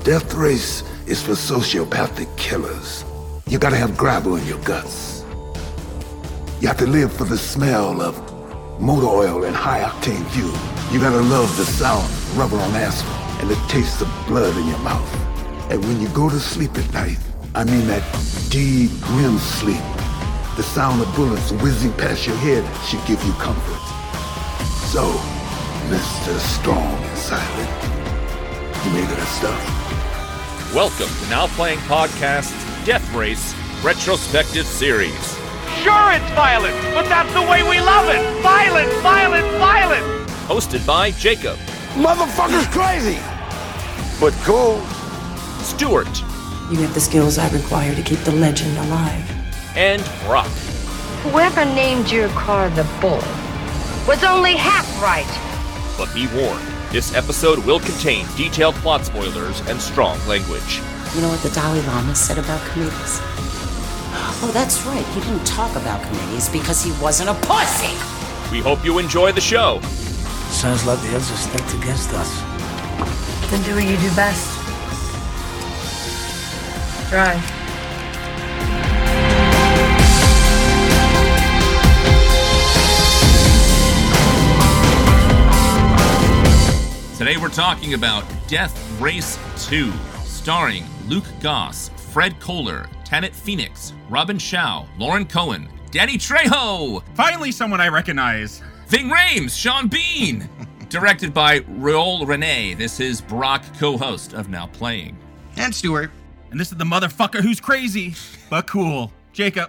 Death Race is for sociopathic killers. You gotta have gravel in your guts. You have to live for the smell of motor oil and high-octane fuel. You gotta love the sound of rubber on asphalt and the taste of blood in your mouth. And when you go to sleep at night, I mean that deep REM sleep, the sound of bullets whizzing past your head should give you comfort. So, Mr. Strong and Silent, you made of that stuff. Welcome to Now Playing Podcast's Death Race Retrospective Series. Sure, it's violent, but that's the way we love it! Violent, violent, violent! Hosted by Jacob. Motherfucker's crazy, but cool. Stuart. You have the skills I require to keep the legend alive. And Brock. Whoever named your car the Bull was only half right. But be warned, this episode will contain detailed plot spoilers and strong language. You know what the Dalai Lama said about committees? Oh, that's right. He didn't talk about committees because he wasn't a pussy. We hope you enjoy the show. Sounds like the odds are stacked against us. Then do what you do best. Drive. Today we're talking about Death Race 2, starring Luke Goss, Fred Kohler, Tanit Phoenix, Robin Shao, Lauren Cohen, Danny Trejo! Finally someone I recognize. Ving Rhames, Sean Bean! Directed by Raoul Rene. This is Brock, co-host of Now Playing. And Stuart. And this is the motherfucker who's crazy, but cool, Jacob.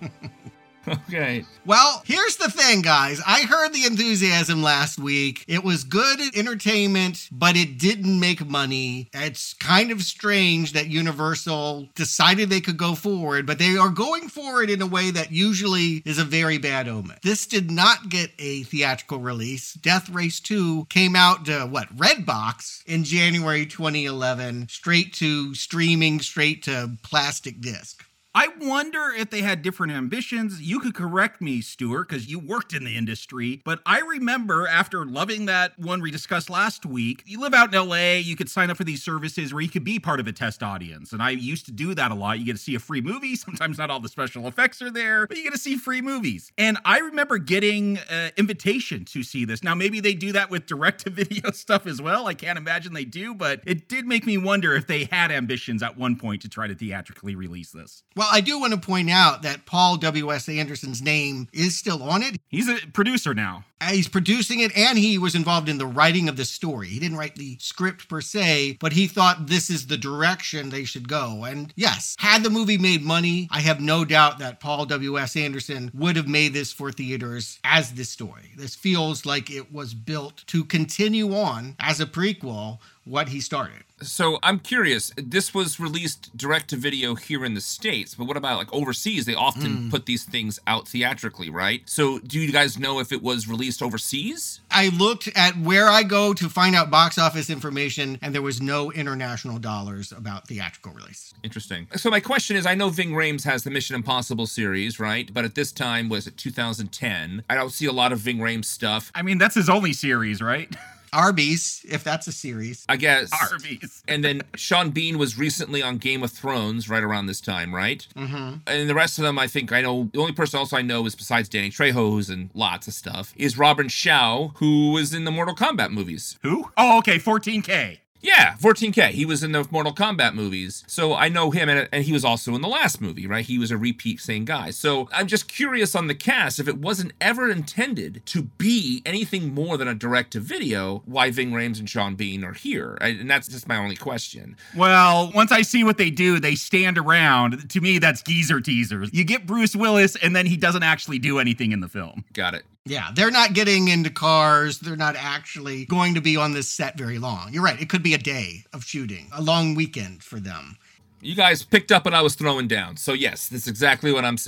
Okay. Well, here's the thing, guys. I heard the enthusiasm last week. It was good entertainment, but it didn't make money. It's kind of strange that Universal decided they could go forward, but they are going forward in a way that usually is a very bad omen. This did not get a theatrical release. Death Race 2 came out to, Redbox in January 2011, straight to streaming, straight to plastic disc. I wonder if they had different ambitions. You could correct me, Stuart, because you worked in the industry. But I remember after loving that one we discussed last week, you live out in LA, you could sign up for these services where you could be part of a test audience. And I used to do that a lot. You get to see a free movie. Sometimes not all the special effects are there, but you get to see free movies. And I remember getting an invitation to see this. Now, maybe they do that with direct-to-video stuff as well. I can't imagine they do, but it did make me wonder if they had ambitions at one point to try to theatrically release this. Well, I do want to point out that Paul W.S. Anderson's name is still on it. He's a producer now. He's producing it, and he was involved in the writing of the story. He didn't write the script per se, but he thought this is the direction they should go. And yes, had the movie made money, I have no doubt that Paul W.S. Anderson would have made this for theaters as this story. This feels like it was built to continue on as a prequel what he started. So I'm curious, this was released direct to video here in the States, but what about like overseas? They often put these things out theatrically, right? So do you guys know if it was released overseas? I looked at where I go to find out box office information, and there was no international dollars about theatrical release. Interesting. So my question is, I know Ving Rhames has the Mission Impossible series, right? But at this time, was it 2010? I don't see a lot of Ving Rhames stuff. I mean, that's his only series, right? Arby's, if that's a series. I guess. Arby's. And then Sean Bean was recently on Game of Thrones right around this time, right? Mm-hmm. And the rest of them, I think I know. The only person else I know is, besides Danny Trejo, who's in lots of stuff, is Robin Shao, who was in the Mortal Kombat movies. Who? Oh, okay, 14K. Yeah, 14K. He was in the Mortal Kombat movies. So I know him, and he was also in the last movie, right? He was a repeat same guy. So I'm just curious on the cast, if it wasn't ever intended to be anything more than a direct-to-video, why Ving Rhames and Sean Bean are here. And that's just my only question. Well, once I see what they do, they stand around. To me, that's geezer teasers. You get Bruce Willis, and then he doesn't actually do anything in the film. Got it. Yeah, they're not getting into cars. They're not actually going to be on this set very long. You're right. It could be a day of shooting, a long weekend for them. You guys picked up what I was throwing down. So yes, that's exactly what I'm seeing.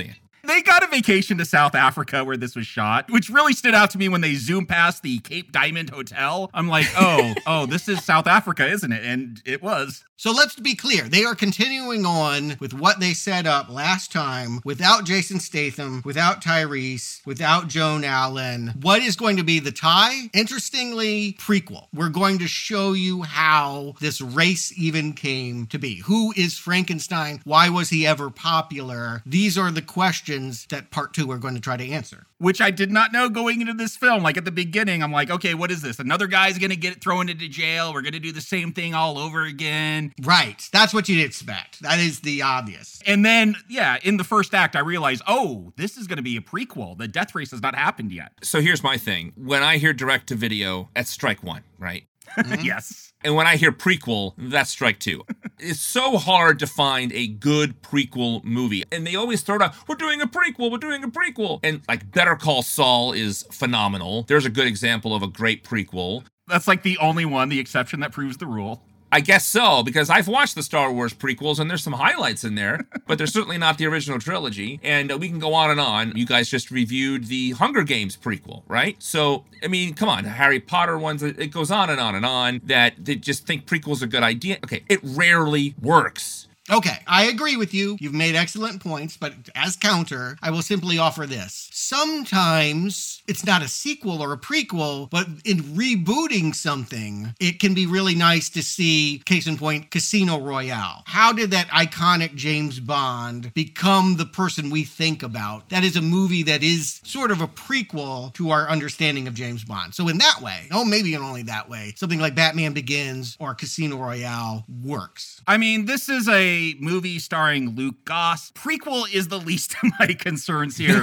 They got a vacation to South Africa where this was shot, which really stood out to me when they zoomed past the Cape Diamond Hotel. I'm like, oh, this is South Africa, isn't it? And it was. So let's be clear. They are continuing on with what they set up last time without Jason Statham, without Tyrese, without Joan Allen. What is going to be the tie? Interestingly, prequel. We're going to show you how this race even came to be. Who is Frankenstein? Why was he ever popular? These are the questions that part 2 are going to try to answer. Which I did not know going into this film. Like at the beginning, I'm like, okay, what is this? Another guy's going to get thrown into jail. We're going to do the same thing all over again. Right. That's what you'd expect. That is the obvious. And then, yeah, in the first act, I realized, oh, this is going to be a prequel. The death race has not happened yet. So here's my thing. When I hear direct to video, that's strike one, right? Yes. And when I hear prequel, that's strike two. It's so hard to find a good prequel movie. And they always throw out, we're doing a prequel. And like Better Call Saul is phenomenal. There's a good example of a great prequel. That's like the only one, the exception that proves the rule. I guess so, because I've watched the Star Wars prequels and there's some highlights in there, but they're certainly not the original trilogy. And we can go on and on. You guys just reviewed the Hunger Games prequel, right? So, I mean, come on, the Harry Potter ones, it goes on and on and on, that they just think prequels are a good idea. Okay, it rarely works. Okay, I agree with you. You've made excellent points, but as counter, I will simply offer this. Sometimes it's not a sequel or a prequel, but in rebooting something, it can be really nice to see, case in point, Casino Royale. How did that iconic James Bond become the person we think about? That is a movie that is sort of a prequel to our understanding of James Bond. So in that way, maybe in only that way, something like Batman Begins or Casino Royale works. I mean, this is a movie starring Luke Goss. Prequel is the least of my concerns here.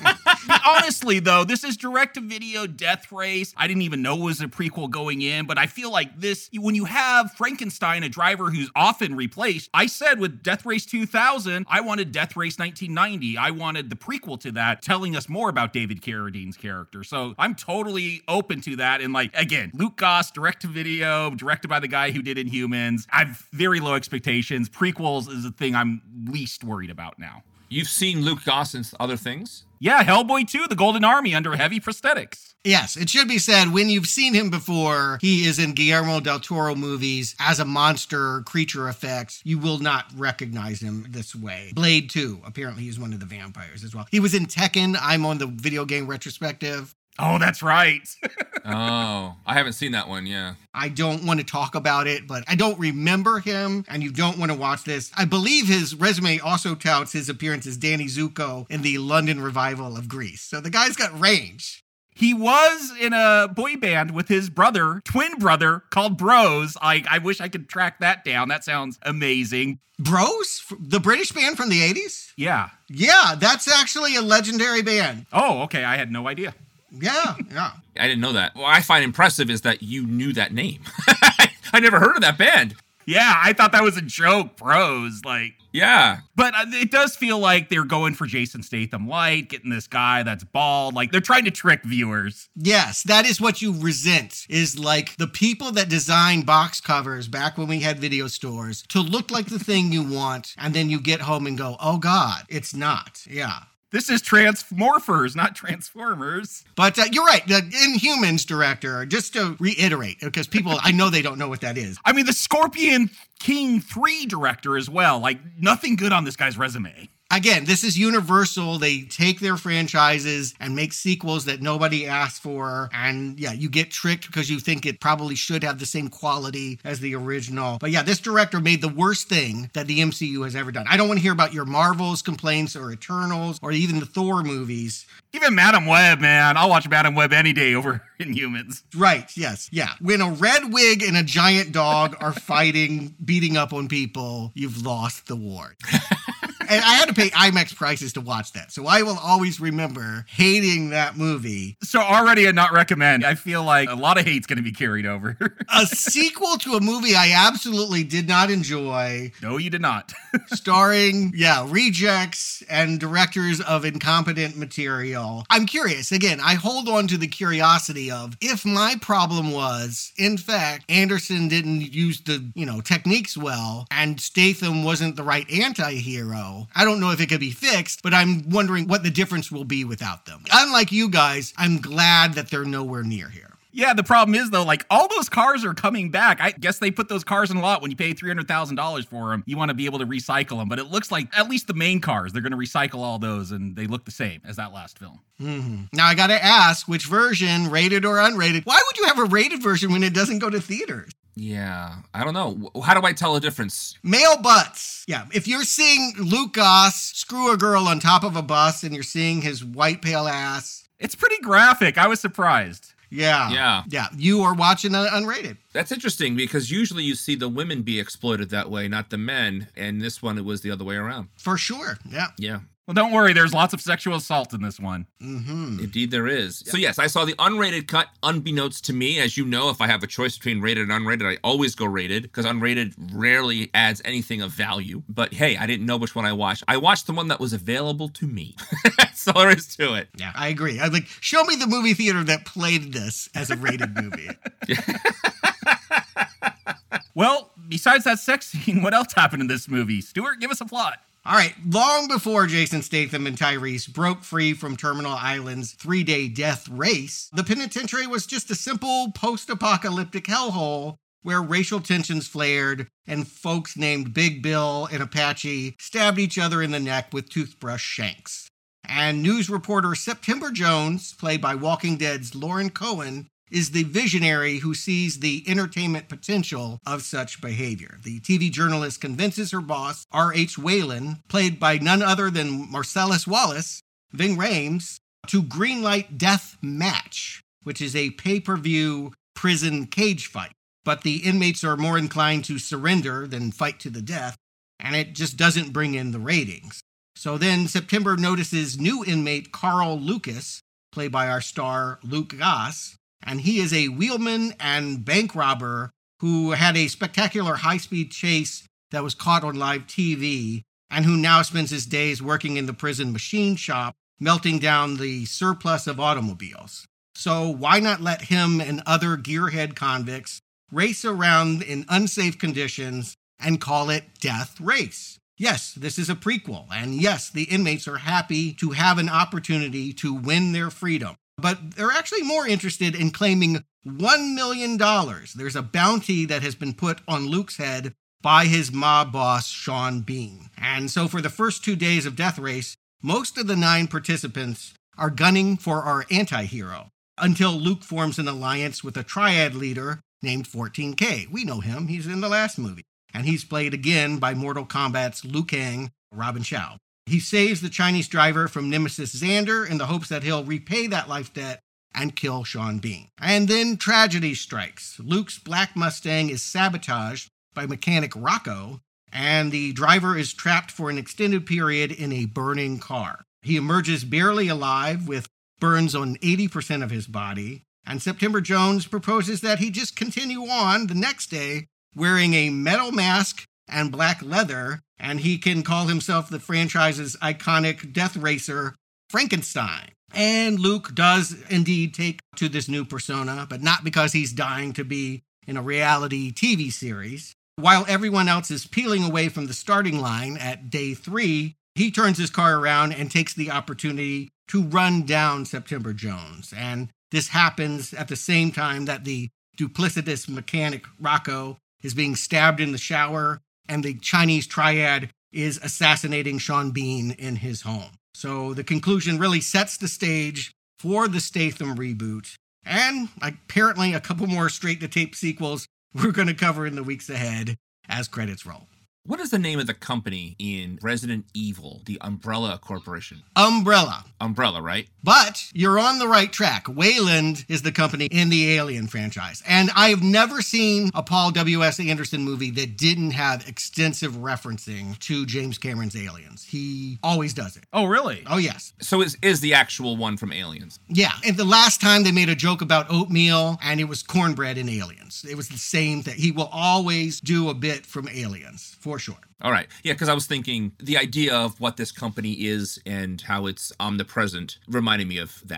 Honestly, though, this is direct-to-video Death Race. I didn't even know it was a prequel going in, but I feel like this, when you have Frankenstein, a driver who's often replaced, I said with Death Race 2000, I wanted Death Race 1990. I wanted the prequel to that, telling us more about David Carradine's character. So I'm totally open to that. And like, again, Luke Goss, direct-to-video, directed by the guy who did Inhumans. I have very low expectations. Prequels is the thing I'm least worried about now. You've seen Luke Goss in other things? Yeah, Hellboy 2, The Golden Army, under heavy prosthetics. Yes, it should be said, when you've seen him before, he is in Guillermo del Toro movies as a monster, creature effects. You will not recognize him this way. Blade 2, apparently he's one of the vampires as well. He was in Tekken. I'm on the video game retrospective. Oh, that's right. Oh, I haven't seen that one, yeah. I don't want to talk about it, but I don't remember him, and you don't want to watch this. I believe his resume also touts his appearance as Danny Zuko in the London revival of Grease. So the guy's got range. He was in a boy band with his brother, twin brother, called Bros. I wish I could track that down. That sounds amazing. Bros? The British band from the 80s? Yeah. Yeah, that's actually a legendary band. Oh, okay. I had no idea. Yeah. I didn't know that. What I find impressive is that you knew that name. I never heard of that band. Yeah, I thought that was a joke, Bros. Yeah. But it does feel like they're going for Jason Statham light, getting this guy that's bald. Like, they're trying to trick viewers. Yes, that is what you resent, is like the people that design box covers back when we had video stores to look like the thing you want, and then you get home and go, oh God, it's not. Yeah. This is Transmorphers, not Transformers. But you're right. The Inhumans director, just to reiterate, because people, I know they don't know what that is. I mean, the Scorpion King 3 director as well. Like, nothing good on this guy's resume. Again, this is Universal. They take their franchises and make sequels that nobody asked for. And yeah, you get tricked because you think it probably should have the same quality as the original. But yeah, this director made the worst thing that the MCU has ever done. I don't want to hear about your Marvels complaints or Eternals or even the Thor movies. Even Madam Web, man. I'll watch Madam Web any day over Inhumans. Right, yes, yeah. When a red wig and a giant dog are fighting, beating up on people, you've lost the war. And I had to pay IMAX prices to watch that. So I will always remember hating that movie. So already a not recommend. I feel like a lot of hate's going to be carried over. A sequel to a movie I absolutely did not enjoy. No, you did not. Starring, rejects and directors of incompetent material. I'm curious. Again, I hold on to the curiosity of if my problem was, in fact, Anderson didn't use the, techniques well and Statham wasn't the right anti-hero, now. I don't know if it could be fixed, but I'm wondering what the difference will be without them. Unlike you guys, I'm glad that they're nowhere near here. Yeah, the problem is, though, like, all those cars are coming back. I guess they put those cars in a lot. When you pay $300,000 for them, you want to be able to recycle them. But it looks like, at least the main cars, they're going to recycle all those, and they look the same as that last film. Now, I got to ask, which version, rated or unrated? Why would you have a rated version when it doesn't go to theaters? Yeah, I don't know. How do I tell a difference? Male butts. Yeah, if you're seeing Luke Goss screw a girl on top of a bus and you're seeing his white pale ass. It's pretty graphic. I was surprised. Yeah. You are watching unrated. That's interesting because usually you see the women be exploited that way, not the men. And this one, it was the other way around. For sure. Yeah. Yeah. Well, don't worry. There's lots of sexual assault in this one. Indeed there is. So yes, I saw the unrated cut unbeknownst to me. As you know, if I have a choice between rated and unrated, I always go rated because unrated rarely adds anything of value. But hey, I didn't know which one I watched. I watched the one that was available to me. That's all there is to it. Yeah, I agree. I'm like, show me the movie theater that played this as a rated movie. Well, besides that sex scene, what else happened in this movie? Stuart, give us a plot. All right, long before Jason Statham and Tyrese broke free from Terminal Island's 3-day death race, the penitentiary was just a simple post-apocalyptic hellhole where racial tensions flared and folks named Big Bill and Apache stabbed each other in the neck with toothbrush shanks. And news reporter September Jones, played by Walking Dead's Lauren Cohen, is the visionary who sees the entertainment potential of such behavior. The TV journalist convinces her boss, R.H. Whalen, played by none other than Marcellus Wallace, Ving Rhames, to greenlight Death Match, which is a pay-per-view prison cage fight. But the inmates are more inclined to surrender than fight to the death, and it just doesn't bring in the ratings. So then September notices new inmate Carl Lucas, played by our star Luke Goss, and he is a wheelman and bank robber who had a spectacular high-speed chase that was caught on live TV, and who now spends his days working in the prison machine shop, melting down the surplus of automobiles. So why not let him and other gearhead convicts race around in unsafe conditions and call it Death Race? Yes, this is a prequel, and yes, the inmates are happy to have an opportunity to win their freedom. But they're actually more interested in claiming $1 million. There's a bounty that has been put on Luke's head by his mob boss, Sean Bean. And so for the first 2 days of Death Race, most of the 9 participants are gunning for our anti-hero until Luke forms an alliance with a triad leader named 14K. We know him. He's in the last movie. And he's played again by Mortal Kombat's Liu Kang, Robin Shao. He saves the Chinese driver from Nemesis Xander in the hopes that he'll repay that life debt and kill Sean Bean. And then tragedy strikes. Luke's black Mustang is sabotaged by mechanic Rocco, and the driver is trapped for an extended period in a burning car. He emerges barely alive with burns on 80% of his body, and September Jones proposes that he just continue on the next day wearing a metal mask and black leather, and he can call himself the franchise's iconic death racer, Frankenstein. And Luke does indeed take to this new persona, but not because he's dying to be in a reality TV series. While everyone else is peeling away from the starting line at day 3, he turns his car around and takes the opportunity to run down September Jones. And this happens at the same time that the duplicitous mechanic Rocco is being stabbed in the shower, and the Chinese triad is assassinating Sean Bean in his home. So the conclusion really sets the stage for the Statham reboot, and apparently a couple more straight-to-tape sequels we're going to cover in the weeks ahead as credits roll. What is the name of the company in Resident Evil, the Umbrella Corporation? Umbrella. Umbrella, right? But you're on the right track. Wayland is the company in the Alien franchise. And I've never seen a Paul W.S. Anderson movie that didn't have extensive referencing to James Cameron's Aliens. He always does it. Oh, really? Oh, yes. So is the actual one from Aliens? Yeah. And the last time they made a joke about oatmeal, and it was cornbread in Aliens. It was the same thing. He will always do a bit from Aliens, for sure. All right. Yeah, because I was thinking the idea of what this company is and how it's omnipresent reminded me of that.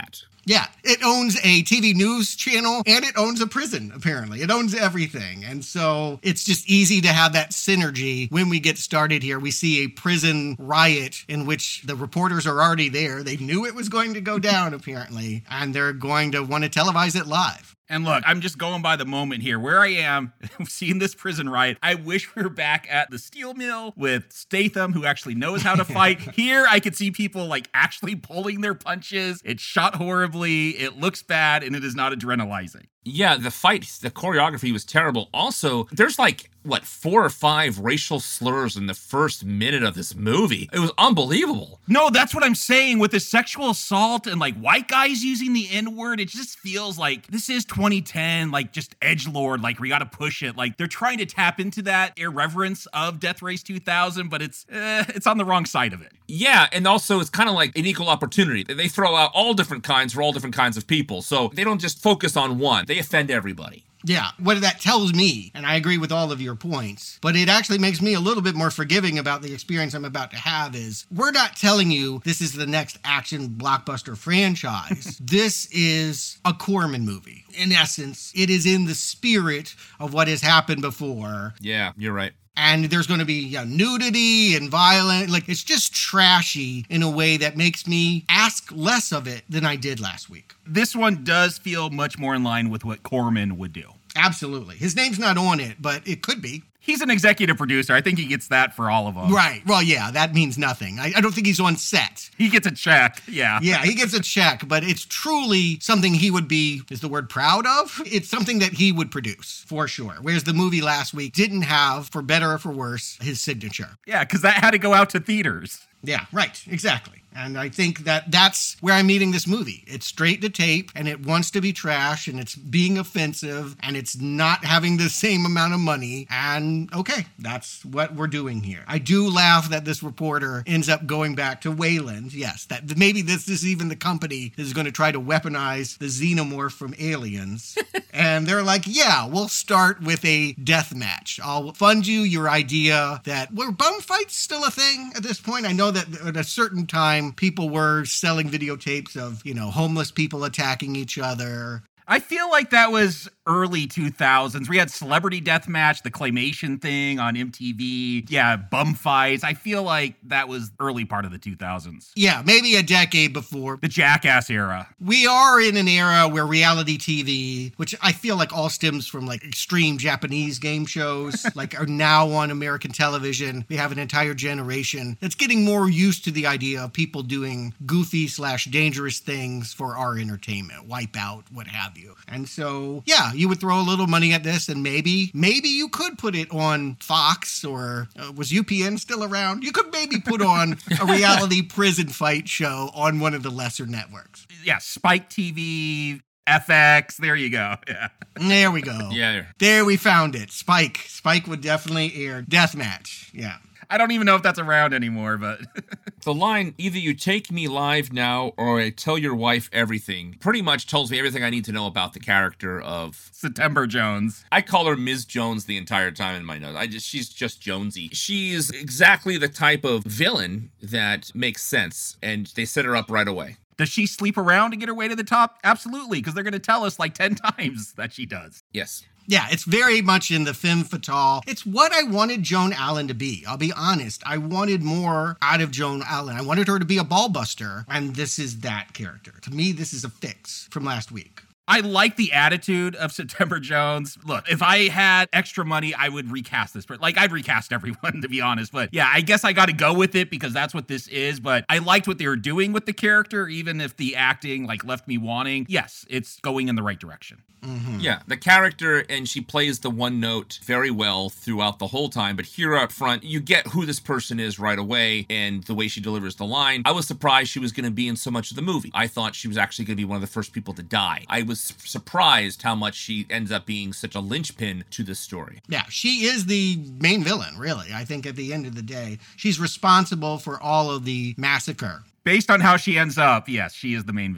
Yeah, it owns a TV news channel and it owns a prison, apparently. It owns everything. And so it's just easy to have that synergy when we get started here. We see a prison riot in which the reporters are already there. They knew it was going to go down, apparently, and they're going to want to televise it live. And look, I'm just going by the moment here. Where I am, seeing this prison riot, I wish we were back at the steel mill with Statham, who actually knows how to fight. Here, I could see people like actually pulling their punches. It's shot horribly, it looks bad, and it is not adrenalizing. Yeah, the choreography was terrible. Also, there's like, 4 or 5 racial slurs in the first minute of this movie. It was unbelievable. No, that's what I'm saying with the sexual assault and like white guys using the N-word. It just feels like this is 2010, like just edgelord, like we got to push it. Like they're trying to tap into that irreverence of Death Race 2000, but it's on the wrong side of it. Yeah, and also it's kind of like an equal opportunity. They throw out all different kinds for all different kinds of people. So they don't just focus on one. They offend everybody. Yeah, what that tells me, and I agree with all of your points, but it actually makes me a little bit more forgiving about the experience I'm about to have is we're not telling you this is the next action blockbuster franchise. This is a Corman movie. In essence, it is in the spirit of what has happened before. Yeah, you're right. And there's going to be nudity and violence. Like, it's just trashy in a way that makes me ask less of it than I did last week. This one does feel much more in line with what Corman would do. Absolutely. His name's not on it, but it could be. He's an executive producer. I think he gets that for all of them. Right. Well, yeah, that means nothing. I don't think he's on set. He gets a check. Yeah. Yeah, he gets a check, but it's truly something he would be, is the word proud of? It's something that he would produce, for sure. Whereas the movie last week didn't have, for better or for worse, his signature. Yeah, because that had to go out to theaters. Yeah, right. Exactly. And I think that that's where I'm meeting this movie. It's straight to tape, and it wants to be trash, and it's being offensive, and it's not having the same amount of money. And okay, that's what we're doing here. I do laugh that this reporter ends up going back to Wayland. Yes, that maybe this is even the company that is going to try to weaponize the xenomorph from Aliens. And they're like, yeah, we'll start with a death match. I'll fund you your idea that, were bum fights still a thing at this point? I know that at a certain time, people were selling videotapes of, homeless people attacking each other. I feel like that was early 2000s. We had Celebrity Deathmatch, the claymation thing on MTV. Yeah, bum fights. I feel like that was early part of the 2000s. Yeah, maybe a decade before. The Jackass era. We are in an era where reality TV, which I feel like all stems from like extreme Japanese game shows, like are now on American television. We have an entire generation that's getting more used to the idea of people doing goofy/dangerous things for our entertainment, Wipeout, what have you. And so, yeah, you would throw a little money at this and maybe you could put it on Fox or was UPN still around? You could maybe put on a reality prison fight show on one of the lesser networks. Yeah, Spike TV, FX, there you go. Yeah. There we go. Yeah. There we found it. Spike would definitely air Deathmatch. Yeah. I don't even know if that's around anymore, but... The line, either you take me live now or I tell your wife everything, pretty much tells me everything I need to know about the character of... September Jones. I call her Ms. Jones the entire time in my notes. She's just Jonesy. She's exactly the type of villain that makes sense, and they set her up right away. Does she sleep around to get her way to the top? Absolutely, because they're going to tell us like 10 times that she does. Yes. Yeah, it's very much in the femme fatale. It's what I wanted Joan Allen to be. I'll be honest. I wanted more out of Joan Allen. I wanted her to be a ball buster, and this is that character. To me, this is a fix from last week. I like the attitude of September Jones. Look, if I had extra money, I would recast this. Like, I'd recast everyone, to be honest. But yeah, I guess I got to go with it because that's what this is. But I liked what they were doing with the character, even if the acting left me wanting. Yes, it's going in the right direction. Mm-hmm. Yeah, the character, and she plays the one note very well throughout the whole time. But here up front, you get who this person is right away and the way she delivers the line. I was surprised she was going to be in so much of the movie. I thought she was actually going to be one of the first people to die. I was surprised how much she ends up being such a linchpin to this story. Yeah, she is the main villain, really. I think at the end of the day, she's responsible for all of the massacre. Based on how she ends up, yes, she is the main villain.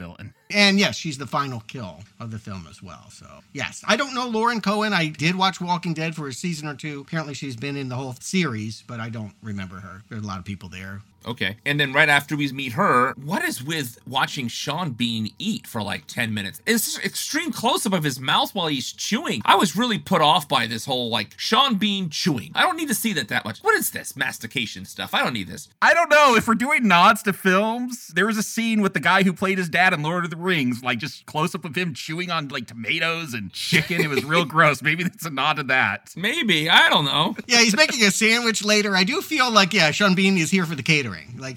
And yes, she's the final kill of the film as well. So, yes. I don't know Lauren Cohen. I did watch Walking Dead for a season or two. Apparently she's been in the whole series, but I don't remember her. There's a lot of people there. Okay. And then right after we meet her, what is with watching Sean Bean eat for like 10 minutes? It's this extreme close-up of his mouth while he's chewing. I was really put off by this whole like Sean Bean chewing. I don't need to see that much. What is this mastication stuff? I don't need this. I don't know. If we're doing nods to films, there was a scene with the guy who played his dad in Lord of the Rings, like just close-up of him chewing on like tomatoes and chicken. It was real gross. Maybe it's a nod to that. Maybe. I don't know. Yeah, he's making a sandwich later. I do feel like, Sean Bean is here for the catering. Like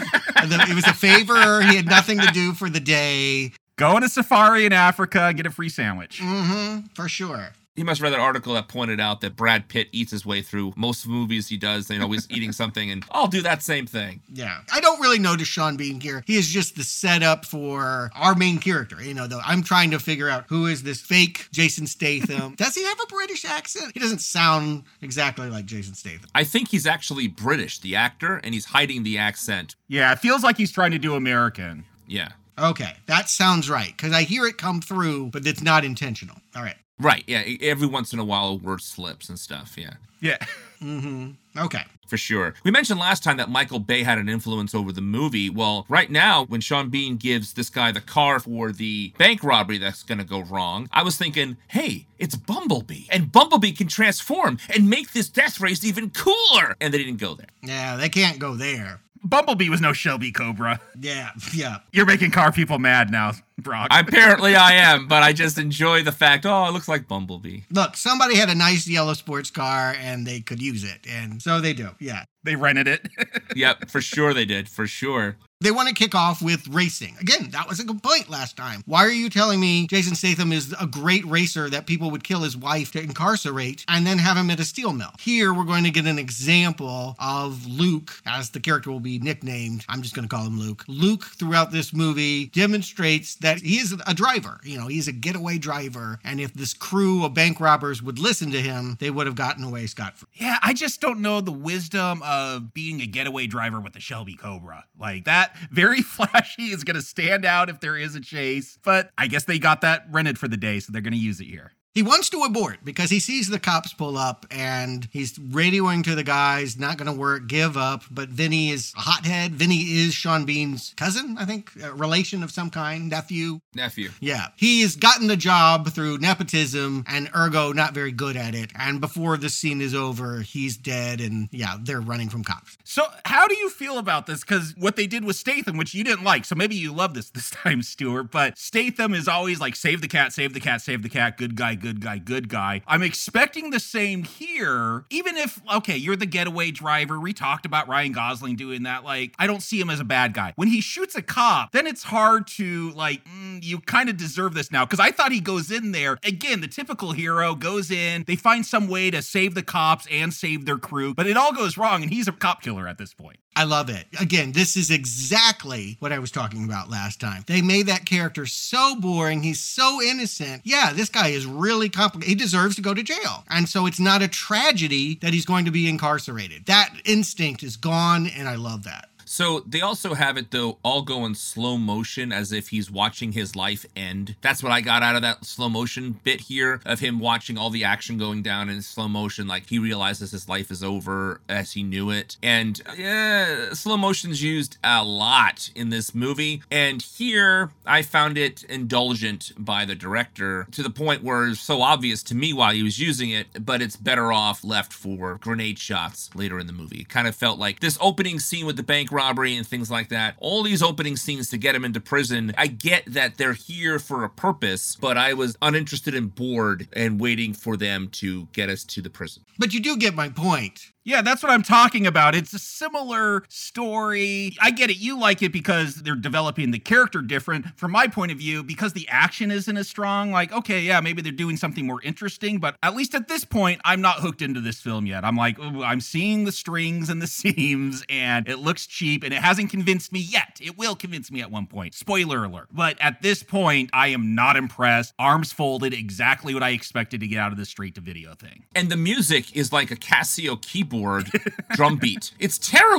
it was a favor. He had nothing to do for the day. Go on a safari in Africa, get a free sandwich. Mm-hmm, for sure. He must have read that article that pointed out that Brad Pitt eats his way through most movies he does. Always eating something, and I'll do that same thing. Yeah. I don't really notice Sean Bean here. He is just the setup for our main character. Though I'm trying to figure out who is this fake Jason Statham. Does he have a British accent? He doesn't sound exactly like Jason Statham. I think he's actually British, the actor, and he's hiding the accent. Yeah, it feels like he's trying to do American. Yeah. Okay, that sounds right, because I hear it come through, but it's not intentional. All right. Right, yeah. Every once in a while, a word slips and stuff, yeah. Yeah. Mm-hmm. Okay. For sure. We mentioned last time that Michael Bay had an influence over the movie. Well, right now, when Sean Bean gives this guy the car for the bank robbery that's going to go wrong, I was thinking, hey, it's Bumblebee. And Bumblebee can transform and make this death race even cooler. And they didn't go there. Yeah, they can't go there. Bumblebee was no Shelby Cobra. Yeah. You're making car people mad now, Brock. Apparently I am, but I just enjoy the fact, it looks like Bumblebee. Look, somebody had a nice yellow sports car and they could use it. And so they do. Yeah. They rented it. Yep, for sure they did. For sure. They want to kick off with racing. Again, that was a complaint last time. Why are you telling me Jason Statham is a great racer that people would kill his wife to incarcerate and then have him at a steel mill? Here, we're going to get an example of Luke, as the character will be nicknamed. I'm just going to call him Luke. Luke, throughout this movie, demonstrates that he is a driver. He's a getaway driver. And if this crew of bank robbers would listen to him, they would have gotten away scot-free. Yeah, I just don't know the wisdom of being a getaway driver with a Shelby Cobra. Like that, very flashy, is going to stand out if there is a chase. But I guess they got that rented for the day, so they're going to use it here. He wants to abort because he sees the cops pull up and he's radioing to the guys, not going to work, give up. But Vinny is a hothead. Vinny is Sean Bean's cousin, I think, a relation of some kind, nephew. Yeah. He's gotten the job through nepotism and ergo not very good at it. And before the scene is over, he's dead and they're running from cops. So how do you feel about this? Because what they did with Statham, which you didn't like, so maybe you love this time, Stuart, but Statham is always like, save the cat, save the cat, save the cat, good guy, good guy, good guy. I'm expecting the same here, even if, okay, you're the getaway driver. We talked about Ryan Gosling doing that. Like, I don't see him as a bad guy. When he shoots a cop, then it's hard to like, you kind of deserve this now. Because I thought he goes in there, again, the typical hero goes in, they find some way to save the cops and save their crew, but it all goes wrong and he's a cop killer at this point. I love it. Again, this is exactly what I was talking about last time. They made that character so boring. He's so innocent. Yeah, this guy is really complicated. He deserves to go to jail. And so it's not a tragedy that he's going to be incarcerated. That instinct is gone, and I love that. So they also have it, though, all go in slow motion as if he's watching his life end. That's what I got out of that slow motion bit here of him watching all the action going down in slow motion. Like he realizes his life is over as he knew it. And yeah, slow motion's used a lot in this movie. And here I found it indulgent by the director to the point where it's so obvious to me while he was using it, but it's better off left for grenade shots later in the movie. It kind of felt like this opening scene with the bank robbery and things like that. All these opening scenes to get him into prison. I get that they're here for a purpose, but I was uninterested and bored and waiting for them to get us to the prison. But you do get my point. Yeah, that's what I'm talking about. It's a similar story. I get it. You like it because they're developing the character different. From my point of view, because the action isn't as strong, like, okay, yeah, maybe they're doing something more interesting, but at least at this point, I'm not hooked into this film yet. I'm like, I'm seeing the strings and the seams, and it looks cheap, and it hasn't convinced me yet. It will convince me at one point. Spoiler alert. But at this point, I am not impressed. Arms folded, exactly what I expected to get out of this straight-to-video thing. And the music is like a Casio keyboard drum beat. It's terrible.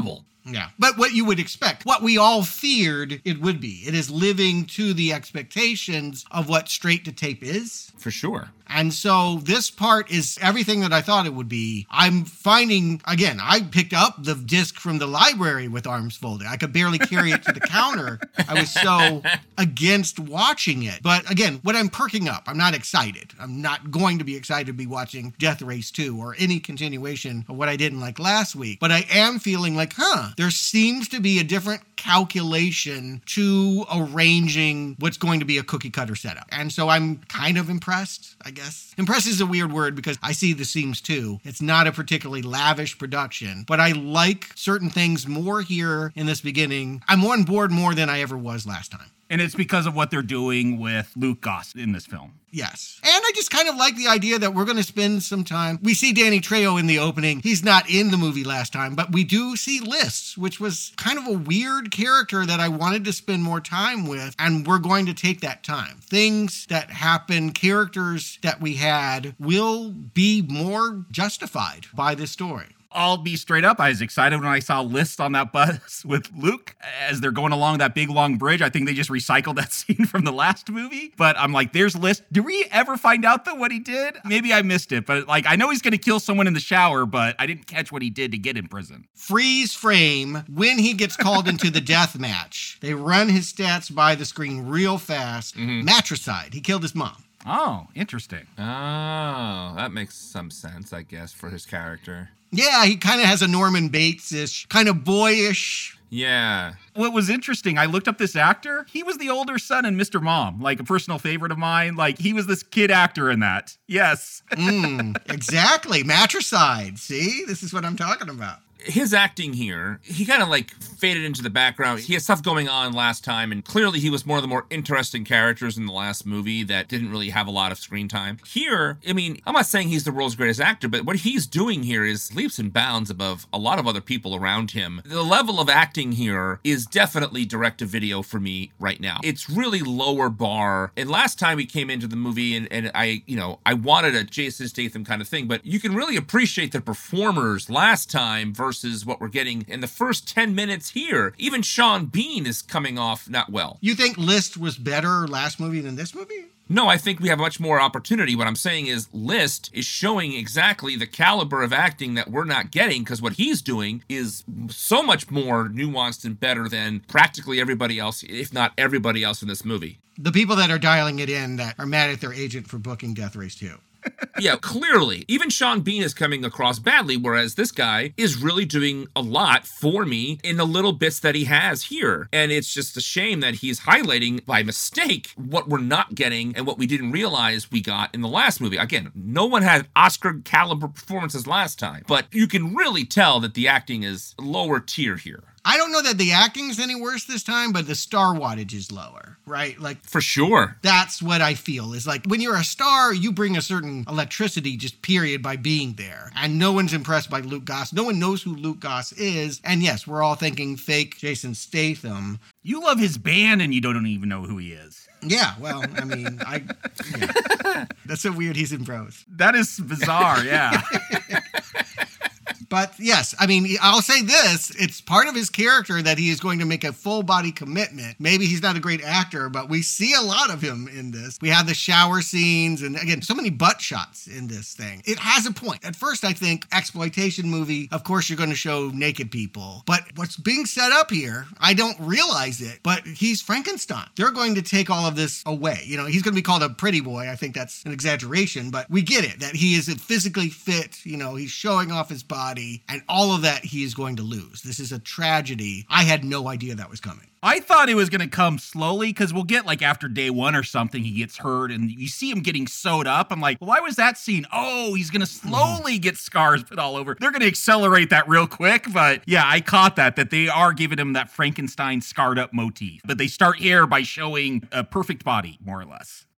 Yeah. But what you would expect, what we all feared it would be. It is living to the expectations of what straight to tape is. For sure. And so this part is everything that I thought it would be. I'm finding, again, I picked up the disc from the library with arms folded. I could barely carry it to the counter. I was so against watching it. But again, what I'm perking up, I'm not excited. I'm not going to be excited to be watching Death Race 2 or any continuation of what I didn't like last week. But I am feeling like, there seems to be a different calculation to arranging what's going to be a cookie cutter setup. And so I'm kind of impressed, I guess. Impressed is a weird word because I see the seams too. It's not a particularly lavish production, but I like certain things more here in this beginning. I'm on board more than I ever was last time. And it's because of what they're doing with Luke Goss in this film. Yes. And I just kind of like the idea that we're going to spend some time. We see Danny Trejo in the opening. He's not in the movie last time, but we do see List, which was kind of a weird character that I wanted to spend more time with. And we're going to take that time. Things that happen, characters that we had will be more justified by this story. I'll be straight up. I was excited when I saw List on that bus with Luke as they're going along that big long bridge. I think they just recycled that scene from the last movie. But I'm like, there's List. Did we ever find out though what he did? Maybe I missed it. But like, I know he's going to kill someone in the shower, but I didn't catch what he did to get in prison. Freeze frame when he gets called into the death match. They run his stats by the screen real fast. Matricide. He killed his mom. Oh, interesting. Oh, that makes some sense, I guess, for his character. Yeah, he kind of has a Norman Bates-ish, kind of boyish. Yeah. What was interesting, I looked up this actor. He was the older son in Mr. Mom, like a personal favorite of mine. Like, he was this kid actor in that. Yes. Exactly. Matricide. See? This is what I'm talking about. His acting here, he kind of like faded into the background. He had stuff going on last time, and clearly he was one of the more interesting characters in the last movie that didn't really have a lot of screen time. Here, I mean, I'm not saying he's the world's greatest actor, but what he's doing here is leaps and bounds above a lot of other people around him. The level of acting here is definitely direct-to-video for me right now. It's really lower bar. And last time he came into the movie, and I wanted a Jason Statham kind of thing, but you can really appreciate the performers last time versus what we're getting in the first 10 minutes here. Even Sean Bean is coming off not well. You think List was better last movie than this movie? No, I think we have much more opportunity. What I'm saying is List is showing exactly the caliber of acting that we're not getting, because what he's doing is so much more nuanced and better than practically everybody else, if not everybody else in this movie. The people that are dialing it in that are mad at their agent for booking Death Race 2. Yeah, clearly. Even Sean Bean is coming across badly, whereas this guy is really doing a lot for me in the little bits that he has here. And it's just a shame that he's highlighting by mistake what we're not getting and what we didn't realize we got in the last movie. Again, no one had Oscar caliber performances last time, but you can really tell that the acting is lower tier here. I don't know that the acting's any worse this time, but the star wattage is lower, right? Like, for sure. That's what I feel is like when you're a star, you bring a certain electricity just period by being there. And no one's impressed by Luke Goss. No one knows who Luke Goss is. And yes, we're all thinking fake Jason Statham. You love his band and you don't even know who he is. Yeah, well, I mean, that's so weird he's in Bros. That is bizarre, yeah. But yes, I mean, I'll say this. It's part of his character that he is going to make a full body commitment. Maybe he's not a great actor, but we see a lot of him in this. We have the shower scenes and again, so many butt shots in this thing. It has a point. At first, I think exploitation movie, of course, you're going to show naked people. But what's being set up here, I don't realize it, but he's Frankenstein. They're going to take all of this away. You know, he's going to be called a pretty boy. I think that's an exaggeration, but we get it, that he is physically fit. You know, he's showing off his body. And all of that he is going to lose. This is a tragedy. I had no idea that was coming. I thought it was going to come slowly because we'll get like after day one or something, he gets hurt and you see him getting sewed up. I'm like, well, why was that scene? Oh, he's going to slowly get scars put all over. They're going to accelerate that real quick. But yeah, I caught that they are giving him that Frankenstein scarred up motif. But they start here by showing a perfect body, more or less.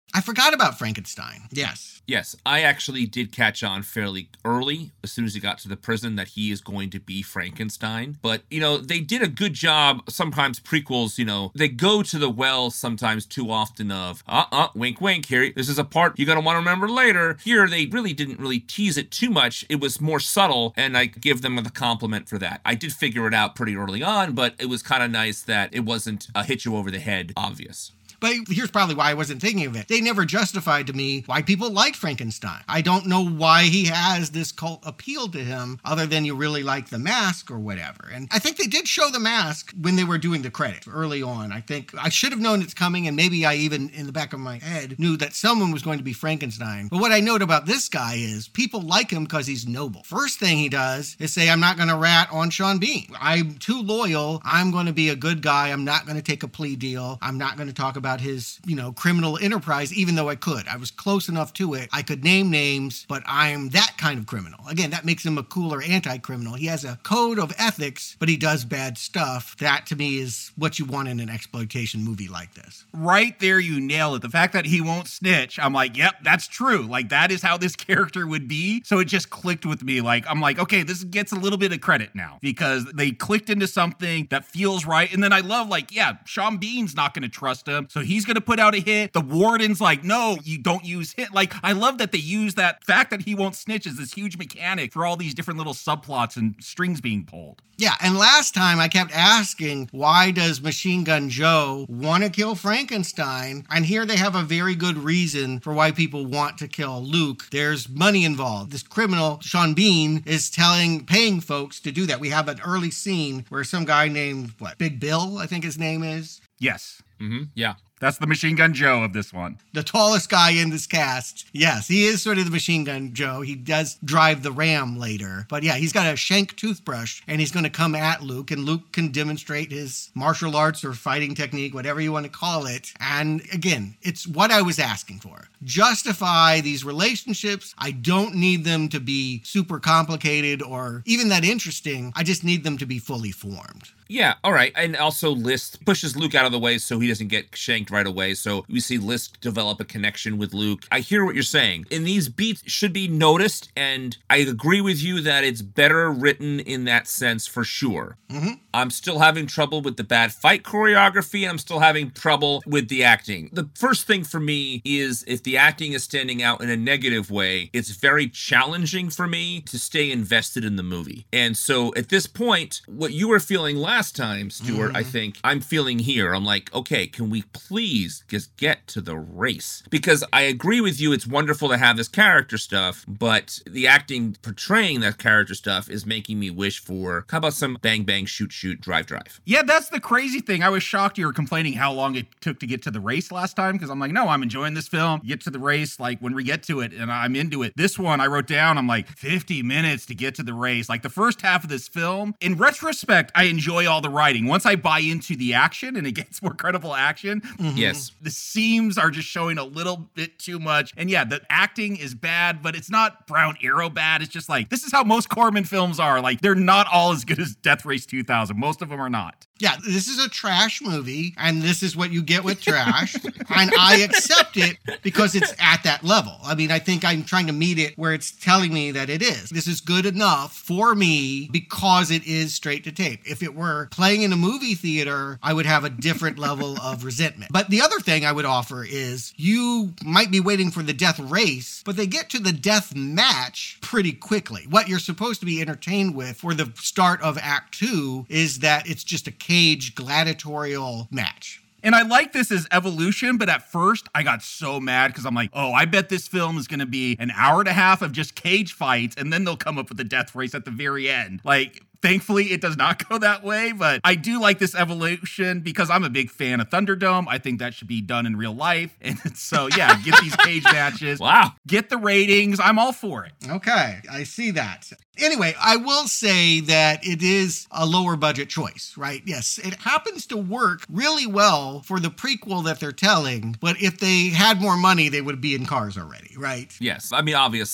I forgot about Frankenstein. Yes. Yes, I actually did catch on fairly early, as soon as he got to the prison, that he is going to be Frankenstein. But, they did a good job. Sometimes prequels, they go to the well sometimes too often of, wink, wink, here. This is a part you're going to want to remember later. Here, they really didn't really tease it too much. It was more subtle, and I give them the compliment for that. I did figure it out pretty early on, but it was kind of nice that it wasn't a hit you over the head obvious. But here's probably why I wasn't thinking of it. They never justified to me why people liked Frankenstein. I don't know why he has this cult appeal to him other than you really like the mask or whatever. And I think they did show the mask when they were doing the credits early on. I think I should have known it's coming, and maybe I even in the back of my head knew that someone was going to be Frankenstein. But what I note about this guy is people like him because he's noble. First thing he does is say, I'm not going to rat on Sean Bean. I'm too loyal. I'm going to be a good guy. I'm not going to take a plea deal. I'm not going to talk about his, criminal enterprise, even though I could. I was close enough to it. I could name names, but I'm that kind of criminal. Again, that makes him a cooler anti-criminal. He has a code of ethics, but he does bad stuff. That, to me, is what you want in an exploitation movie like this. Right there, you nail it. The fact that he won't snitch, I'm like, yep, that's true. Like, that is how this character would be. So it just clicked with me. Like, I'm like, okay, this gets a little bit of credit now because they clicked into something that feels right. And then I love, Sean Bean's not going to trust him, so he's going to put out a hit. The warden's like, no, you don't use hit. Like, I love that they use that fact that he won't snitch as this huge mechanic for all these different little subplots and strings being pulled. Yeah, and last time I kept asking, why does Machine Gun Joe want to kill Frankenstein? And here they have a very good reason for why people want to kill Luke. There's money involved. This criminal, Sean Bean, is paying folks to do that. We have an early scene where some guy named, Big Bill, I think his name is? Yes. Mm-hmm. Yeah. That's the Machine Gun Joe of this one. The tallest guy in this cast. Yes, he is sort of the Machine Gun Joe. He does drive the Ram later. But yeah, he's got a shank toothbrush, and he's going to come at Luke, and Luke can demonstrate his martial arts or fighting technique, whatever you want to call it. And again, it's what I was asking for. Justify these relationships. I don't need them to be super complicated or even that interesting. I just need them to be fully formed. Yeah, all right. And also Lisk pushes Luke out of the way so he doesn't get shanked right away. So we see Lisk develop a connection with Luke. I hear what you're saying. And these beats should be noticed, and I agree with you that it's better written in that sense for sure. Mm-hmm. I'm still having trouble with the bad fight choreography, and I'm still having trouble with the acting. The first thing for me is if the acting is standing out in a negative way, it's very challenging for me to stay invested in the movie. And so at this point, what you were feeling last time, Stuart, I think I'm feeling here. I'm like, okay, can we please just get to the race? Because I agree with you, it's wonderful to have this character stuff, but the acting portraying that character stuff is making me wish for, how about some bang, bang, shoot, shoot, drive, drive? Yeah, that's the crazy thing. I was shocked you were complaining how long it took to get to the race last time, because I'm like, no, I'm enjoying this film. Get to the race, like when we get to it, and I'm into it. This one, I wrote down, I'm like, 50 minutes to get to the race. Like the first half of this film, in retrospect, I enjoy all the writing. Once I buy into the action and it gets more credible action, yes, the seams are just showing a little bit too much. And yeah, the acting is bad, but it's not Brown Arrow bad. It's just like, this is how most Corman films are. Like, they're not all as good as Death Race 2000. Most of them are not. Yeah, this is a trash movie, and this is what you get with trash, and I accept it because it's at that level. I mean, I think I'm trying to meet it where it's telling me that it is. This is good enough for me because it is straight to tape. If it were playing in a movie theater, I would have a different level of resentment. But the other thing I would offer is you might be waiting for the death race, but they get to the death match pretty quickly. What you're supposed to be entertained with for the start of Act 2 is that it's just a cage gladiatorial match. And I like this as evolution, but at first I got so mad because I'm like, oh, I bet this film is going to be an hour and a half of just cage fights, and then they'll come up with the death race at the very end. Like, thankfully, it does not go that way, but I do like this evolution because I'm a big fan of Thunderdome. I think that should be done in real life. And so, yeah, get these cage matches. Wow. Get the ratings. I'm all for it. Okay, I see that. Anyway, I will say that it is a lower budget choice, right? Yes, it happens to work really well for the prequel that they're telling, but if they had more money, they would be in cars already, right? Yes, I mean, obviously.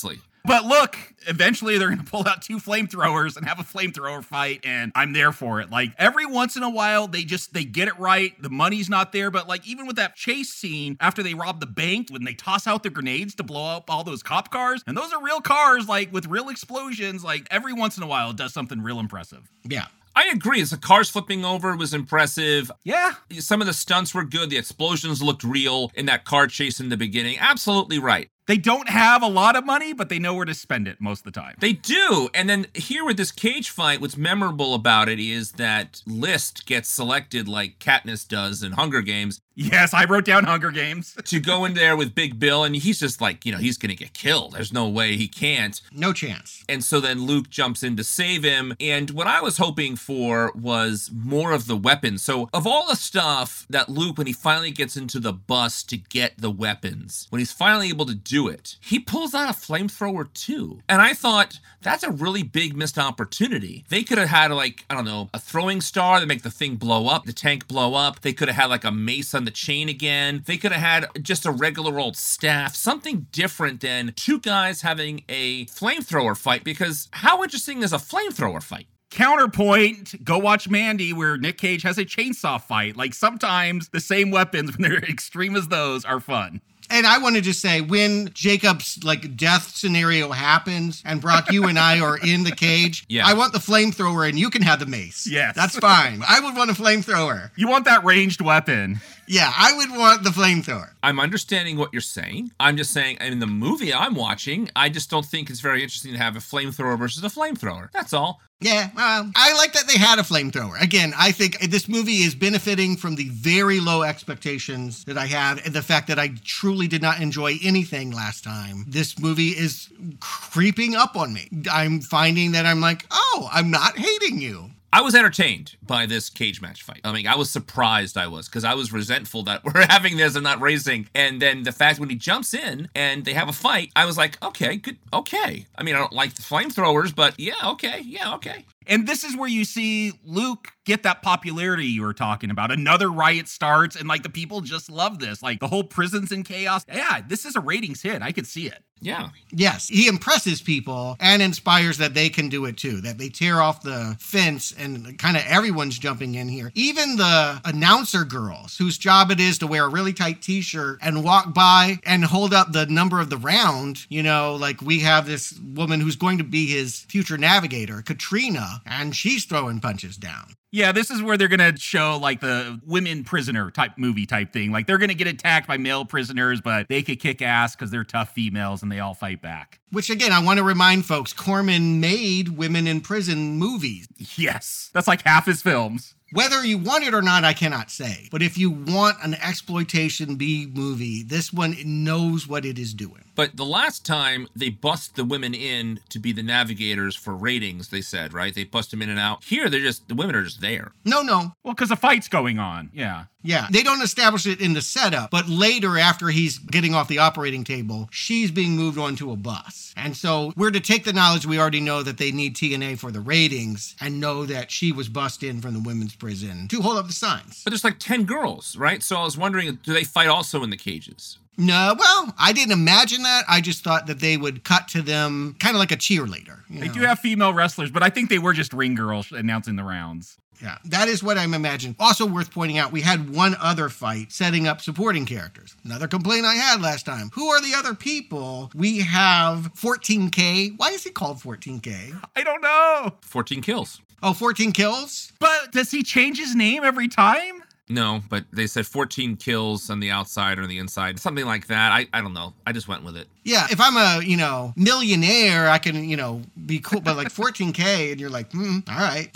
But look, eventually they're going to pull out 2 flamethrowers and have a flamethrower fight, and I'm there for it. Like, every once in a while, they get it right. The money's not there, but like, even with that chase scene after they rob the bank, when they toss out their grenades to blow up all those cop cars, and those are real cars, like, with real explosions, like, every once in a while, it does something real impressive. Yeah. I agree. The cars flipping over was impressive. Yeah. Some of the stunts were good. The explosions looked real in that car chase in the beginning. Absolutely right. They don't have a lot of money, but they know where to spend it most of the time. They do. And then here with this cage fight, what's memorable about it is that List gets selected like Katniss does in Hunger Games. Yes, I wrote down Hunger Games. To go in there with Big Bill, and he's just like, he's going to get killed. There's no way he can't. No chance. And so then Luke jumps in to save him. And what I was hoping for was more of the weapons. So of all the stuff that Luke, when he finally gets into the bus to get the weapons, when he's finally able to do it, he pulls out a flamethrower too. And I thought, that's a really big missed opportunity. They could have had like, I don't know, a throwing star that make the thing blow up, the tank blow up. They could have had like a mace on the chain again. They could have had just a regular old staff, something different than 2 guys having a flamethrower fight, because how interesting is a flamethrower fight? Counterpoint, go watch Mandy, where Nick Cage has a chainsaw fight. Like, sometimes the same weapons, when they're extreme as those, are fun. And I want to just say, when Jacob's like death scenario happens and Brock, you and I are in the cage, yeah. I want the flamethrower and you can have the mace. Yes. That's fine. I would want a flamethrower. You want that ranged weapon. Yeah, I would want the flamethrower. I'm understanding what you're saying. I'm just saying, in the movie I'm watching, I just don't think it's very interesting to have a flamethrower versus a flamethrower. That's all. Yeah, I like that they had a flamethrower. Again, I think this movie is benefiting from the very low expectations that I have and the fact that I truly did not enjoy anything last time. This movie is creeping up on me. I'm finding that I'm like, oh, I'm not hating you. I was entertained by this cage match fight. I mean, I was surprised because I was resentful that we're having this and not racing. And then the fact when he jumps in and they have a fight, I was like, okay, good, okay. I mean, I don't like the flamethrowers, but yeah, okay. And this is where you see Luke get that popularity you were talking about. Another riot starts, and like the people just love this. Like the whole prison's in chaos. Yeah, this is a ratings hit. I could see it. Yeah. Yes, he impresses people and inspires that they can do it too, that they tear off the fence and kind of everyone's jumping in here. Even the announcer girls, whose job it is to wear a really tight t-shirt and walk by and hold up the number of the round. Like we have this woman who's going to be his future navigator, Katrina, and she's throwing punches down. Yeah, this is where they're going to show like the women prisoner type movie type thing. Like they're going to get attacked by male prisoners, but they could kick ass because they're tough females and they all fight back. Which again, I want to remind folks, Corman made women in prison movies. Yes, that's like half his films. Whether you want it or not, I cannot say. But if you want an exploitation B movie, this one knows what it is doing. But the last time they bust the women in to be the navigators for ratings, they said, right? They bust them in and out. Here, the women are just there. No. Well, because a fight's going on. Yeah. Yeah, they don't establish it in the setup, but later after he's getting off the operating table, she's being moved onto a bus. And so we're to take the knowledge we already know that they need TNA for the ratings and know that she was bussed in from the women's prison to hold up the signs. But there's like 10 girls, right? So I was wondering, do they fight also in the cages? No, well, I didn't imagine that. I just thought that they would cut to them kind of like a cheerleader. They do have female wrestlers, but I think they were just ring girls announcing the rounds. Yeah, that is what I'm imagining. Also worth pointing out, we had one other fight setting up supporting characters. Another complaint I had last time. Who are the other people? We have 14K. Why is he called 14K? I don't know. 14 kills. Oh, 14 kills? But does he change his name every time? No, but they said 14 kills on the outside or on the inside. Something like that. I don't know. I just went with it. Yeah, if I'm a, millionaire, I can, be cool. But like 14K and you're like, all right.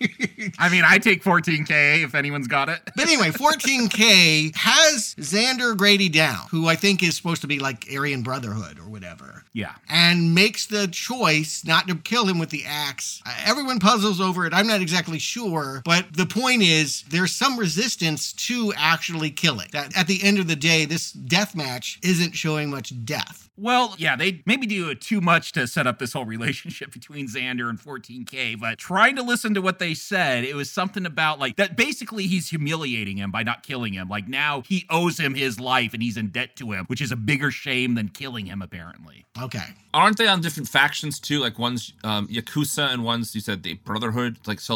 I mean, I take 14K if anyone's got it. But anyway, 14K has Xander Grady down, who I think is supposed to be like Aryan Brotherhood or whatever. Yeah. And makes the choice not to kill him with the axe. Everyone puzzles over it. I'm not exactly sure. But the point is, there's some resistance to actually killing. That at the end of the day, this death match isn't showing much death. Well, yeah, they maybe do too much to set up this whole relationship between Xander and 14K, but trying to listen to what they said, it was something about like that basically he's humiliating him by not killing him. Like now he owes him his life and he's in debt to him, which is a bigger shame than killing him, apparently. Okay. Aren't they on different factions too? Like one's Yakuza and one's, you said, the Brotherhood?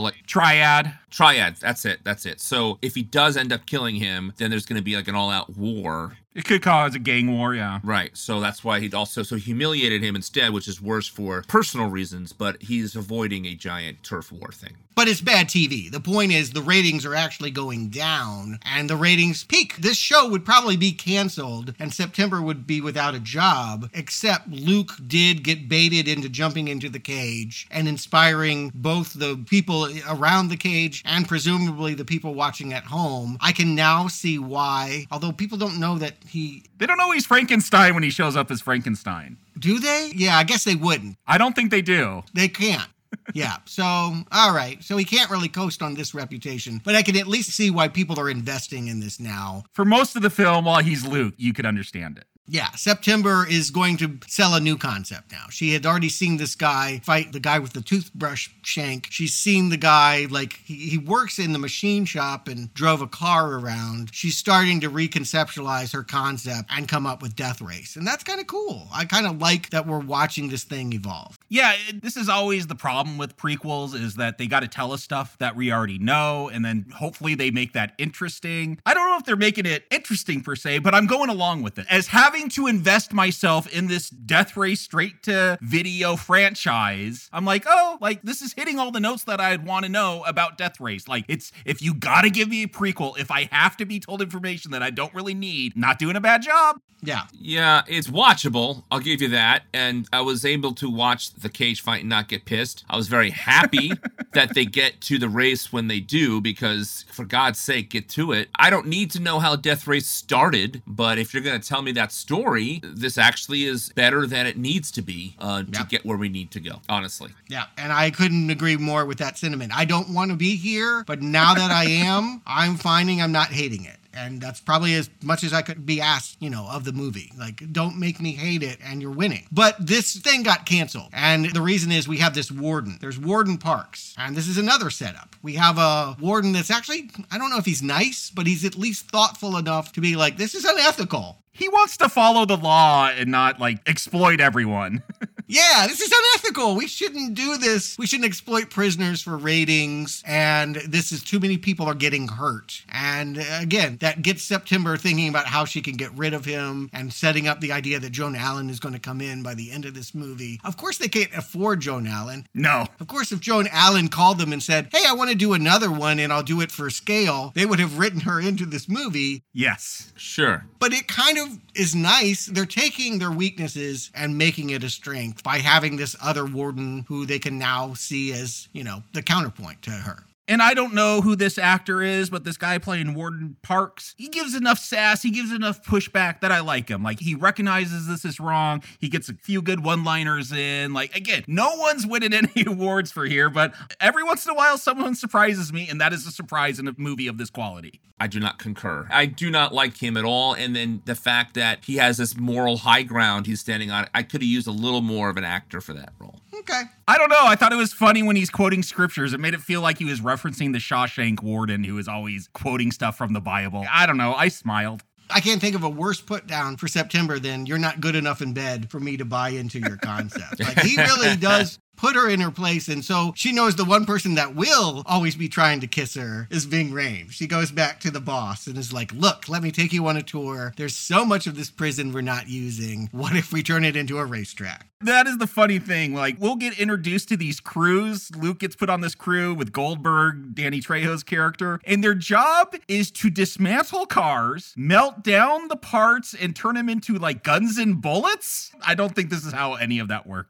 Triad. That's it. So if he does end up killing him, then there's going to be like an all-out war. It could cause a gang war, yeah. Right. So that's why he'd also humiliated him instead, which is worse for personal reasons, but he's avoiding a giant turf war thing. But it's bad TV. The point is the ratings are actually going down and the ratings peak. This show would probably be canceled and September would be without a job, except Luke did get baited into jumping into the cage and inspiring both the people around the cage and presumably the people watching at home. I can now see why, although people don't know that They don't know he's Frankenstein when he shows up as Frankenstein. Do they? Yeah, I guess they wouldn't. I don't think they do. They can't. Yeah. So, all right. So he can't really coast on this reputation, but I can at least see why people are investing in this now. For most of the film, while he's Luke, you could understand it. Yeah, September is going to sell a new concept now. She had already seen this guy fight the guy with the toothbrush shank. She's seen the guy, like, he works in the machine shop and drove a car around. She's starting to reconceptualize her concept and come up with Death Race. And that's kind of cool. I kind of like that we're watching this thing evolve. Yeah, this is always the problem with prequels is that they got to tell us stuff that we already know, and then hopefully they make that interesting. I don't know if they're making it interesting per se, but I'm going along with it. As having to invest myself in this Death Race straight to video franchise, I'm like, oh, like this is hitting all the notes that I'd want to know about Death Race. Like it's, if you got to give me a prequel, if I have to be told information that I don't really need, not doing a bad job. Yeah, it's watchable. I'll give you that. And I was able to watch the cage fight and not get pissed. I was very happy that they get to the race when they do, because for God's sake, get to it. I don't need to know how Death Race started, but if you're going to tell me that story, this actually is better than it needs to be to get where we need to go, honestly. Yeah, and I couldn't agree more with that sentiment. I don't want to be here, but now that I am, I'm finding I'm not hating it. And that's probably as much as I could be asked, of the movie. Like, don't make me hate it and you're winning. But this thing got canceled. And the reason is we have this warden. There's Warden Parks. And this is another setup. We have a warden that's actually, I don't know if he's nice, but he's at least thoughtful enough to be like, this is unethical. He wants to follow the law and not, exploit everyone. Yeah, this is unethical. We shouldn't do this. We shouldn't exploit prisoners for ratings. And this is too many people are getting hurt. And again, that gets September thinking about how she can get rid of him and setting up the idea that Joan Allen is going to come in by the end of this movie. Of course, they can't afford Joan Allen. No. Of course, if Joan Allen called them and said, hey, I want to do another one and I'll do it for scale, they would have written her into this movie. Yes. Sure. But it kind of is nice. They're taking their weaknesses and making it a strength by having this other warden who they can now see as, the counterpoint to her. And I don't know who this actor is, but this guy playing Warden Parks, he gives enough sass, he gives enough pushback that I like him. Like, he recognizes this is wrong. He gets a few good one-liners in. Like, again, no one's winning any awards for here, but every once in a while, someone surprises me, and that is a surprise in a movie of this quality. I do not concur. I do not like him at all. And then the fact that he has this moral high ground he's standing on, I could have used a little more of an actor for that role. Okay. I don't know. I thought it was funny when he's quoting scriptures. It made it feel like he was referencing the Shawshank warden who is always quoting stuff from the Bible. I don't know. I smiled. I can't think of a worse put down for September than you're not good enough in bed for me to buy into your concept. Like, he really does put her in her place. And so she knows the one person that will always be trying to kiss her is Ving Rhames. She goes back to the boss and is like, look, let me take you on a tour. There's so much of this prison we're not using. What if we turn it into a racetrack? That is the funny thing. Like, we'll get introduced to these crews. Luke gets put on this crew with Goldberg, Danny Trejo's character, and their job is to dismantle cars, melt down the parts, and turn them into, guns and bullets. I don't think this is how any of that works.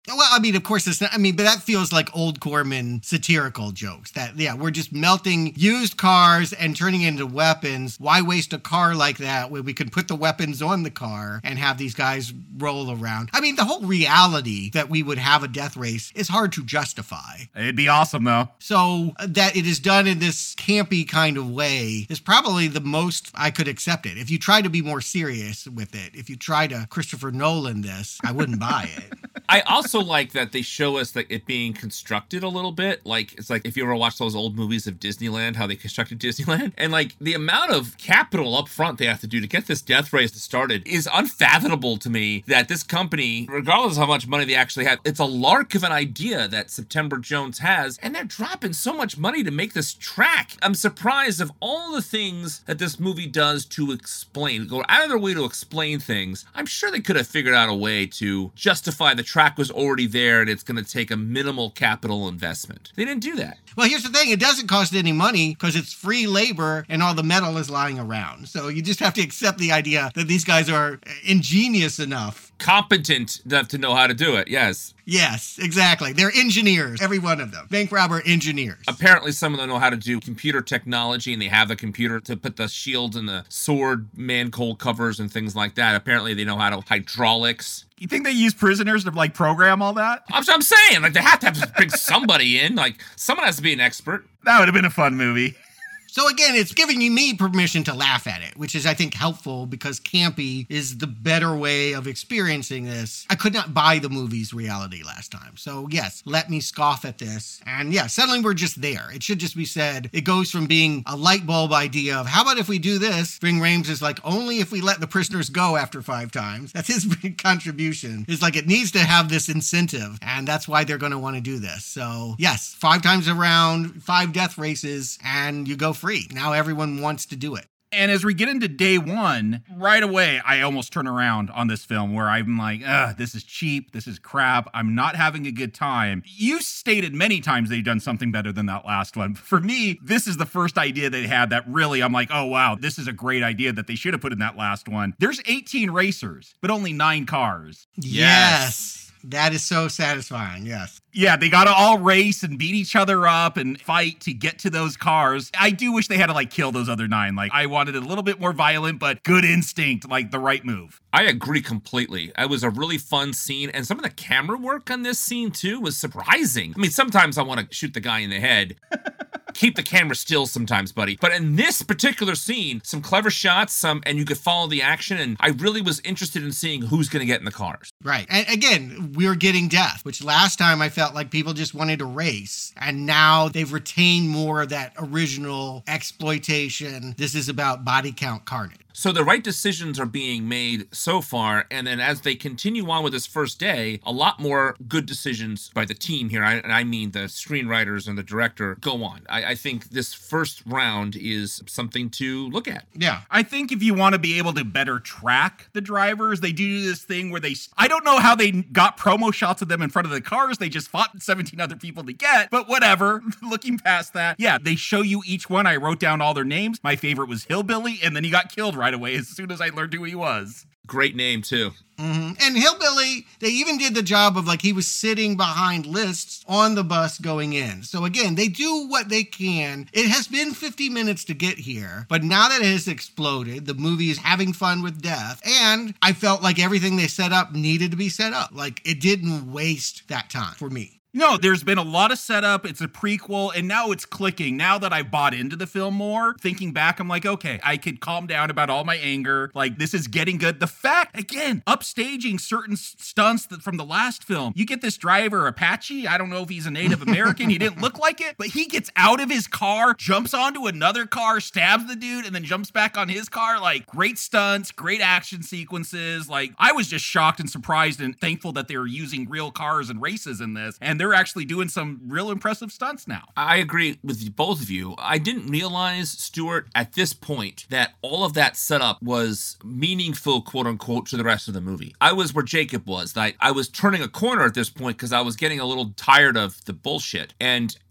Well, I mean, of course, it's not. I mean, but that feels like old Corman satirical jokes. That, yeah, we're just melting used cars and turning it into weapons. Why waste a car like that when we could put the weapons on the car and have these guys roll around? I mean, the whole reality that we would have a death race is hard to justify. It'd be awesome, though. So that it is done in this campy kind of way is probably the most I could accept it. If you try to be more serious with it, if you try to Christopher Nolan this, I wouldn't buy it. I also like that they show us that it being constructed a little bit. Like, it's like if you ever watch those old movies of Disneyland, how they constructed Disneyland, and like the amount of capital up front they have to do to get this death race started is unfathomable to me. That this company, regardless of how much money they actually have, it's a lark of an idea that September Jones has, and they're dropping so much money to make this track. I'm surprised of all the things that this movie does to explain, go out of their way to explain things. I'm sure they could have figured out a way to justify the track was already there and it's going to take a minimal capital investment. They didn't do that. Well, here's the thing. It doesn't cost any money because it's free labor and all the metal is lying around. So you just have to accept the idea that these guys are ingenious enough. Competent enough to know how to do it, yes. Yes, exactly. They're engineers, every one of them. Bank robber engineers. Apparently some of them know how to do computer technology, and they have a computer to put the shields and the sword man-cold covers and things like that. Apparently they know how to hydraulics. You think they use prisoners to, like, program all that? I'm saying, like, they have to bring somebody in. Like, someone has to be an expert. That would have been a fun movie. So again, it's giving me permission to laugh at it, which is, I think, helpful because campy is the better way of experiencing this. I could not buy the movie's reality last time. So yes, let me scoff at this. And yeah, suddenly we're just there. It should just be said, it goes from being a light bulb idea of how about if we do this? Ving Rhames is like, only if we let the prisoners go after 5 times. That's his big contribution. It's like, it needs to have this incentive. And that's why they're going to want to do this. So yes, 5 times around, 5 death races, and you go free. Now everyone wants to do it. And as we get into day one, right away, I almost turn around on this film where I'm like, this is cheap. This is crap. I'm not having a good time. You've stated many times they've done something better than that last one. For me, this is the first idea they had that really, I'm like, oh, wow, this is a great idea that they should have put in that last one. There's 18 racers, but only 9 cars. Yes. That is so satisfying, yes. Yeah, they gotta all race and beat each other up and fight to get to those cars. I do wish they had to, like, kill those other 9. Like, I wanted it a little bit more violent, but good instinct, like the right move. I agree completely. It was a really fun scene, and some of the camera work on this scene, too, was surprising. I mean, sometimes I want to shoot the guy in the head. Keep the camera still sometimes, buddy. But in this particular scene, some clever shots, and you could follow the action, and I really was interested in seeing who's going to get in the cars. Right. And again, we're getting death, which last time I felt like people just wanted to race, and now they've retained more of that original exploitation. This is about body count carnage. So the right decisions are being made so far, and then as they continue on with this first day, a lot more good decisions by the team here, and I mean the screenwriters and the director, go on. I think this first round is something to look at. Yeah. I think if you want to be able to better track the drivers, they do this thing where I don't know how they got promo shots of them in front of the cars. They just fought 17 other people to get, but whatever. Looking past that, yeah, they show you each one. I wrote down all their names. My favorite was Hillbilly, and then he got killed right away as soon as I learned who he was. Great name, too. Mm-hmm. And Hillbilly, they even did the job of, like, he was sitting behind lists on the bus going in. So again, they do what they can. It has been 50 minutes to get here, but now that it has exploded, the movie is having fun with death. And I felt like everything they set up needed to be set up. Like, it didn't waste that time for me. No, there's been a lot of setup. It's a prequel, and now it's clicking. Now that I bought into the film more, thinking back, I'm like, okay, I could calm down about all my anger. Like, this is getting good. The fact, again, upstaging certain stunts from the last film. You get this driver, Apache. I don't know if he's a Native American. He didn't look like it, but he gets out of his car, jumps onto another car, stabs the dude, and then jumps back on his car. Like, great stunts, great action sequences. Like, I was just shocked and surprised and thankful that they were using real cars and races in this. And they're actually doing some real impressive stunts now. I agree with both of you. I didn't realize, Stuart, at this point, that all of that setup was meaningful, quote unquote, to the rest of the movie. I was where Jacob was. I was turning a corner at this point because I was getting a little tired of the bullshit. And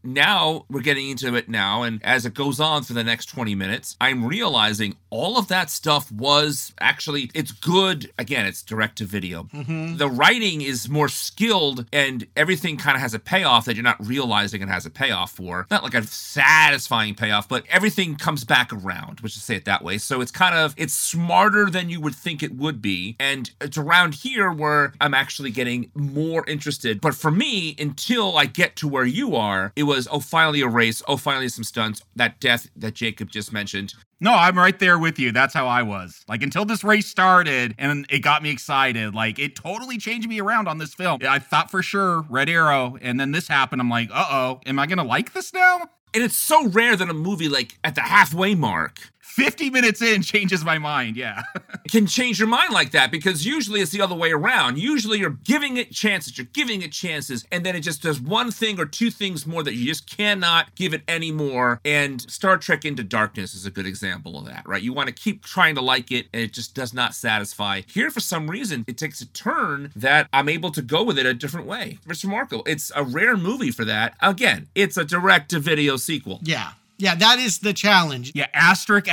now we're getting into it now, and as it goes on for the next 20 minutes, I'm realizing all of that stuff was actually, it's good. Again, it's direct to video. The writing is more skilled, and everything kind of has a payoff that you're not realizing it has a payoff for. Not like a satisfying payoff, but everything comes back around, let's just say it that way. So it's kind of, it's smarter than you would think it would be. And it's around here where I'm actually getting more interested. But for me, until I get to where you are, it was, oh, finally a race. Oh, finally some stunts. That death that Jacob just mentioned. No, I'm right there with you. That's how I was. Like, until this race started and it got me excited, like, it totally changed me around on this film. I thought for sure Red Arrow, and then this happened. I'm like, uh-oh, am I gonna like this now? And it's so rare that a movie, like, at the halfway mark, 50 minutes in changes my mind, yeah. can change your mind like that, because usually it's the other way around. Usually you're giving it chances, and then it just does one thing or two things more that you just cannot give it any more. And Star Trek Into Darkness is a good example of that, right? You want to keep trying to like it, and it just does not satisfy. Here, for some reason, it takes a turn that I'm able to go with it a different way. It's remarkable. It's a rare movie for that. Again, it's a direct-to-video sequel. Yeah, that is the challenge. Yeah, asterisk.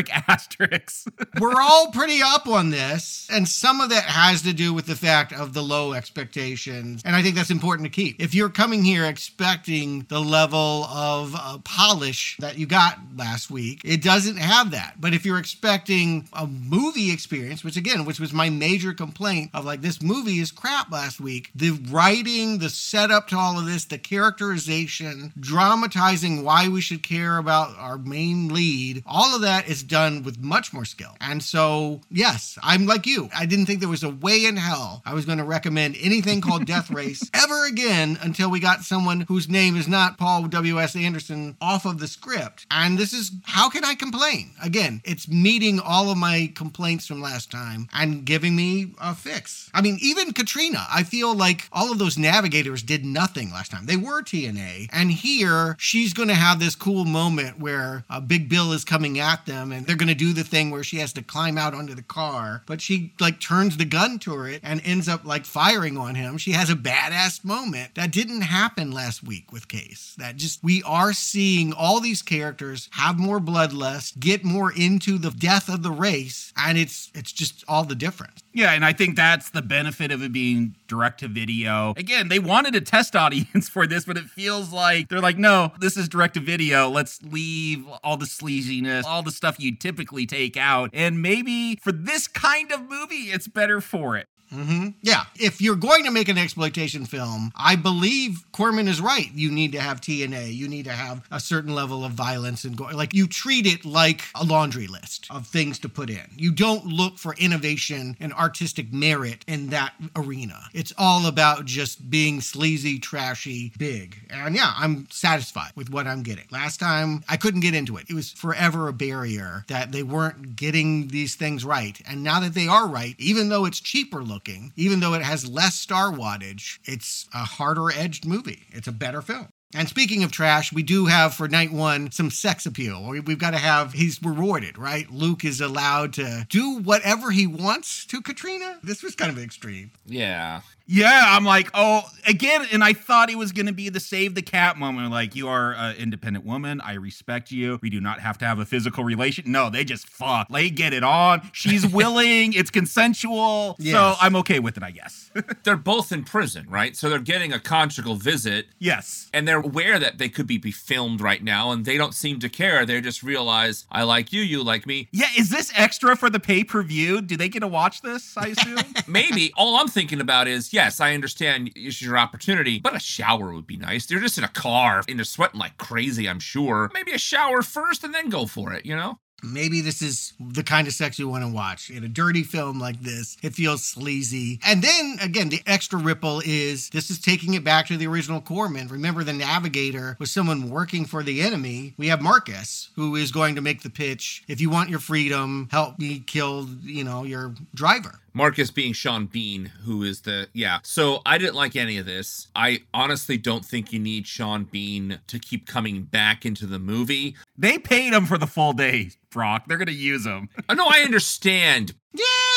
We're all pretty up on this, and some of that has to do with the fact of the low expectations, and I think that's important to keep. If you're coming here expecting the level of polish that you got last week, it doesn't have that. But if you're expecting a movie experience, which was my major complaint of, like, this movie is crap last week, the writing, the setup to all of this, the characterization, dramatizing why we should care about our main lead, all of that is done with much more skill. And so, yes, I'm like you. I didn't think there was a way in hell I was going to recommend anything called Death Race ever again until we got someone whose name is not Paul W.S. Anderson off of the script. And this is, how can I complain? Again, it's meeting all of my complaints from last time and giving me a fix. I mean, even Katrina, I feel like all of those navigators did nothing last time. They were TNA. And here, she's going to have this cool moment where Big Bill is coming at them, and they're going to do the thing where she has to climb out onto the car, but she, like, turns the gun turret and ends up, like, firing on him. She has a badass moment that didn't happen last week with Case. That just, we are seeing all these characters have more bloodlust, get more into the death of the race, and it's just all the difference. Yeah, and I think that's the benefit of it being direct to video. Again, they wanted a test audience for this, but it feels like they're like, no, this is direct to video. Let's leave all the sleaziness, all the stuff you typically take out. And maybe for this kind of movie, it's better for it. Yeah, if you're going to make an exploitation film, I believe Corman is right. You need to have TNA. You need to have a certain level of violence and like, you treat it like a laundry list of things to put in. You don't look for innovation and artistic merit in that arena. It's all about just being sleazy, trashy, big. And yeah, I'm satisfied with what I'm getting. Last time, I couldn't get into it. It was forever a barrier that they weren't getting these things right. And now that they are right, even though it's cheaper looking, even though it has less star wattage, it's a harder edged movie. It's a better film. And speaking of trash, we do have for night one some sex appeal. We've got to have, he's rewarded, right? Luke is allowed to do whatever he wants to Katrina. This was kind of extreme. Yeah. Yeah, I'm like, oh, again, and I thought it was going to be the save the cat moment. Like, you are an independent woman. I respect you. We do not have to have a physical relation. No, they just fuck. They get it on. She's willing. It's consensual. Yes. So I'm okay with it, I guess. They're both in prison, right? So they're getting a conjugal visit. Yes. And they're aware that they could be filmed right now, and they don't seem to care. They just realize, I like you, you like me. Yeah, is this extra for the pay-per-view? Do they get to watch this, I assume? Maybe. All I'm thinking about is, yes, I understand it's your opportunity, but a shower would be nice. They're just in a car and they're sweating like crazy, I'm sure. Maybe a shower first and then go for it, you know? Maybe this is the kind of sex you want to watch. In a dirty film like this, it feels sleazy. And then, again, the extra ripple is this is taking it back to the original Corman. Remember, the Navigator was someone working for the enemy. We have Marcus, who is going to make the pitch. If you want your freedom, help me kill, your driver. Marcus being Sean Bean, who is So I didn't like any of this. I honestly don't think you need Sean Bean to keep coming back into the movie. They paid him for the full day, Brock. They're going to use him. No, I understand. Yeah,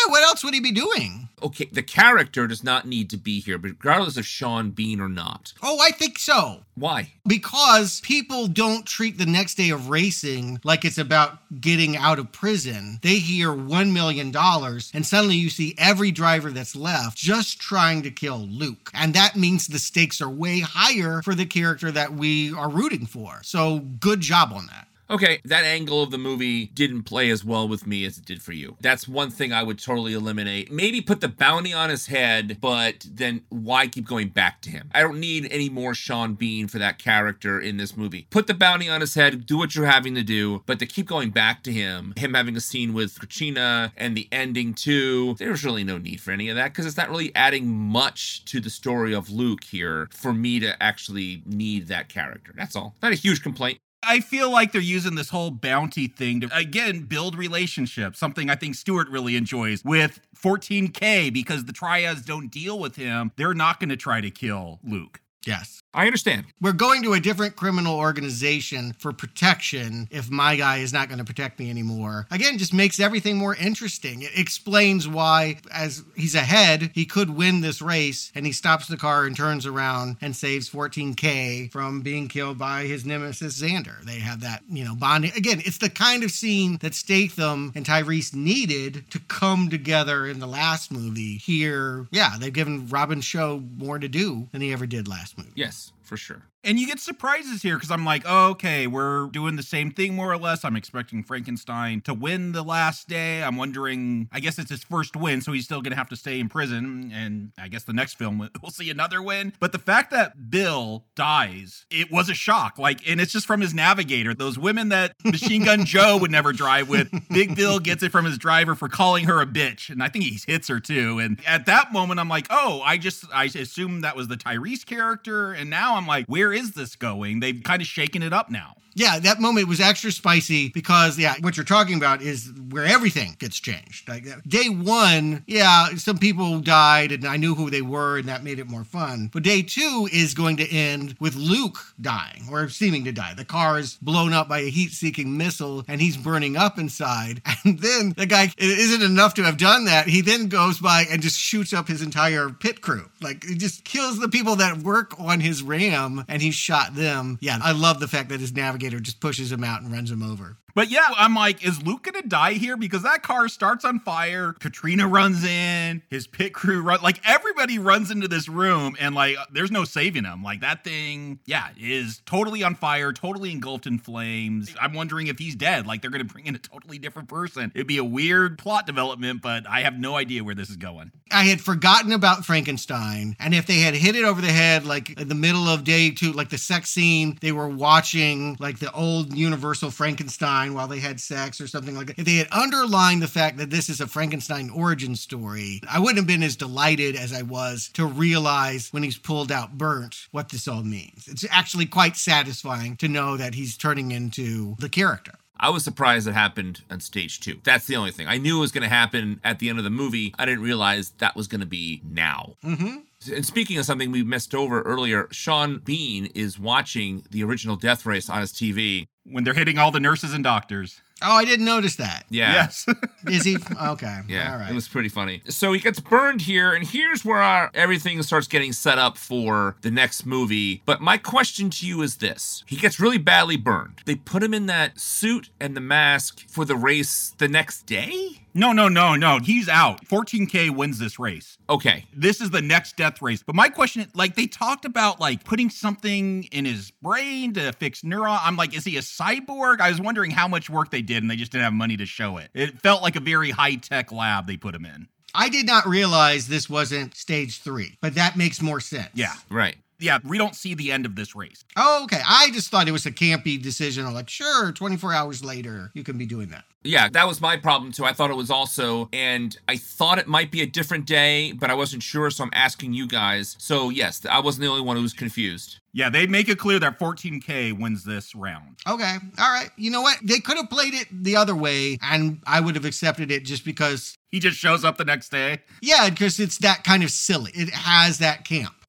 what else would he be doing? Okay, the character does not need to be here, regardless of Sean Bean or not. Oh, I think so. Why? Because people don't treat the next day of racing like it's about getting out of prison. They hear $1 million, and suddenly you see every driver that's left just trying to kill Luke. And that means the stakes are way higher for the character that we are rooting for. So good job on that. Okay, that angle of the movie didn't play as well with me as it did for you. That's one thing I would totally eliminate. Maybe put the bounty on his head, but then why keep going back to him? I don't need any more Sean Bean for that character in this movie. Put the bounty on his head, do what you're having to do, but to keep going back to him having a scene with Krachina and the ending too, there's really no need for any of that because it's not really adding much to the story of Luke here for me to actually need that character. That's all. Not a huge complaint. I feel like they're using this whole bounty thing to, again, build relationships, something I think Stuart really enjoys with 14K, because the Triads don't deal with him. They're not going to try to kill Luke. Yes. I understand. We're going to a different criminal organization for protection if my guy is not going to protect me anymore. Again, just makes everything more interesting. It explains why, as he's ahead, he could win this race, and he stops the car and turns around and saves 14K from being killed by his nemesis, Xander. They have that, bonding. Again, it's the kind of scene that Statham and Tyrese needed to come together in the last movie. Here, they've given Robin Show more to do than he ever did last movie. Yes, for sure. And you get surprises here because I'm like, oh, okay, we're doing the same thing more or less. I'm expecting Frankenstein to win the last day. I'm wondering, I guess it's his first win, so he's still going to have to stay in prison. And I guess the next film, we'll see another win. But the fact that Bill dies, it was a shock. And it's just from his navigator. Those women that Machine Gun Joe would never drive with, Big Bill gets it from his driver for calling her a bitch. And I think he hits her too. And at that moment, I'm like, oh, I assumed that was the Tyrese character. And now I'm like, where is this going? They've kind of shaken it up now. Yeah, that moment was extra spicy because, what you're talking about is where everything gets changed. Like day one, some people died and I knew who they were and that made it more fun. But day two is going to end with Luke dying or seeming to die. The car is blown up by a heat-seeking missile and he's burning up inside. And then the guy, it isn't enough to have done that. He then goes by and just shoots up his entire pit crew. He just kills the people that work on his Ram and he shot them. Yeah, I love the fact that his navigator just pushes him out and runs him over. But I'm like, is Luke going to die here? Because that car starts on fire. Katrina runs in. His pit crew everybody runs into this room and there's no saving him. That thing, is totally on fire, totally engulfed in flames. I'm wondering if he's dead. They're going to bring in a totally different person. It'd be a weird plot development, but I have no idea where this is going. I had forgotten about Frankenstein. And if they had hit it over the head, in the middle of day two, the sex scene, they were watching the old Universal Frankenstein while they had sex or something like that. If they had underlined the fact that this is a Frankenstein origin story, I wouldn't have been as delighted as I was to realize when he's pulled out burnt what this all means. It's actually quite satisfying to know that he's turning into the character. I was surprised it happened on stage 2. That's the only thing. I knew it was going to happen at the end of the movie. I didn't realize that was going to be now. Mm-hmm. And speaking of something we missed over earlier, Sean Bean is watching the original Death Race on his TV. When they're hitting all the nurses and doctors. Oh, I didn't notice that. Yeah. Yes. Is he? Okay. Yeah, all right. It was pretty funny. So he gets burned here, and here's where everything starts getting set up for the next movie. But my question to you is this. He gets really badly burned. They put him in that suit and the mask for the race the next day? No. He's out. 14K wins this race. Okay. This is the next death race. But my question, they talked about putting something in his brain to fix neuron. I'm like, is he a cyborg? I was wondering how much work they did and they just didn't have money to show it. It felt like a very high-tech lab they put him in. I did not realize this wasn't stage 3, but that makes more sense. Yeah. Right. Yeah, we don't see the end of this race. Oh, okay. I just thought it was a campy decision. I'm sure, 24 hours later, you can be doing that. Yeah, that was my problem too. I thought it was also, and I thought it might be a different day, but I wasn't sure, so I'm asking you guys. So yes, I wasn't the only one who was confused. Yeah, they make it clear that 14K wins this round. Okay, all right. You know what? They could have played it the other way, and I would have accepted it just because... He just shows up the next day? Yeah, because it's that kind of silly. It has that camp.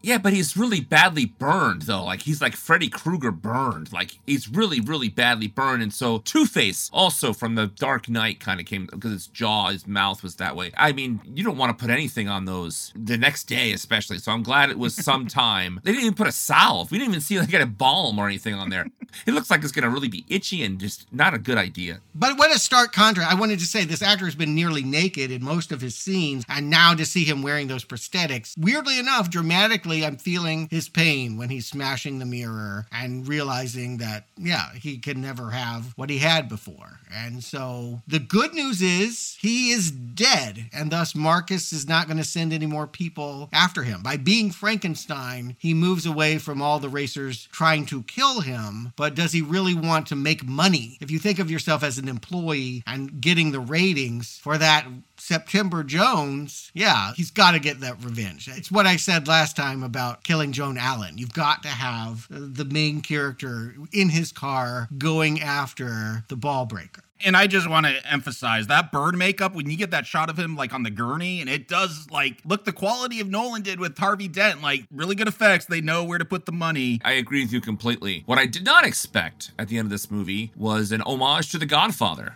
Yeah, but he's really badly burned, though. Like, he's like Freddy Krueger burned. Like, he's really, really badly burned. And so Two-Face also from The Dark Knight kind of came, because his jaw, his mouth was that way. I mean, you don't want to put anything on those the next day, especially. So I'm glad it was some time. They didn't even put a salve. We didn't even see like a balm or anything on there. It looks like it's going to really be itchy and just not a good idea. But what a stark contrast. I wanted to say this actor has been nearly naked in most of his scenes, and now to see him wearing those prosthetics, weirdly enough, dramatically, I'm feeling his pain when he's smashing the mirror and realizing that, yeah, he can never have what he had before. And so the good news is he is dead, and thus Marcus is not going to send any more people after him. By being Frankenstein, he moves away from all the racers trying to kill him, but does he really want to make money? If you think of yourself as an employee and getting the ratings for that September Jones, yeah, he's got to get that revenge. It's what I said last time about killing Joan Allen. You've got to have the main character in his car going after the ball breaker. And I just want to emphasize that bird makeup, when you get that shot of him like on the gurney, and it does like look the quality of Nolan did with Harvey Dent, like really good effects. They know where to put the money. I agree with you completely. What I did not expect at the end of this movie was an homage to The Godfather.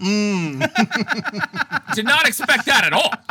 Did not expect that at all.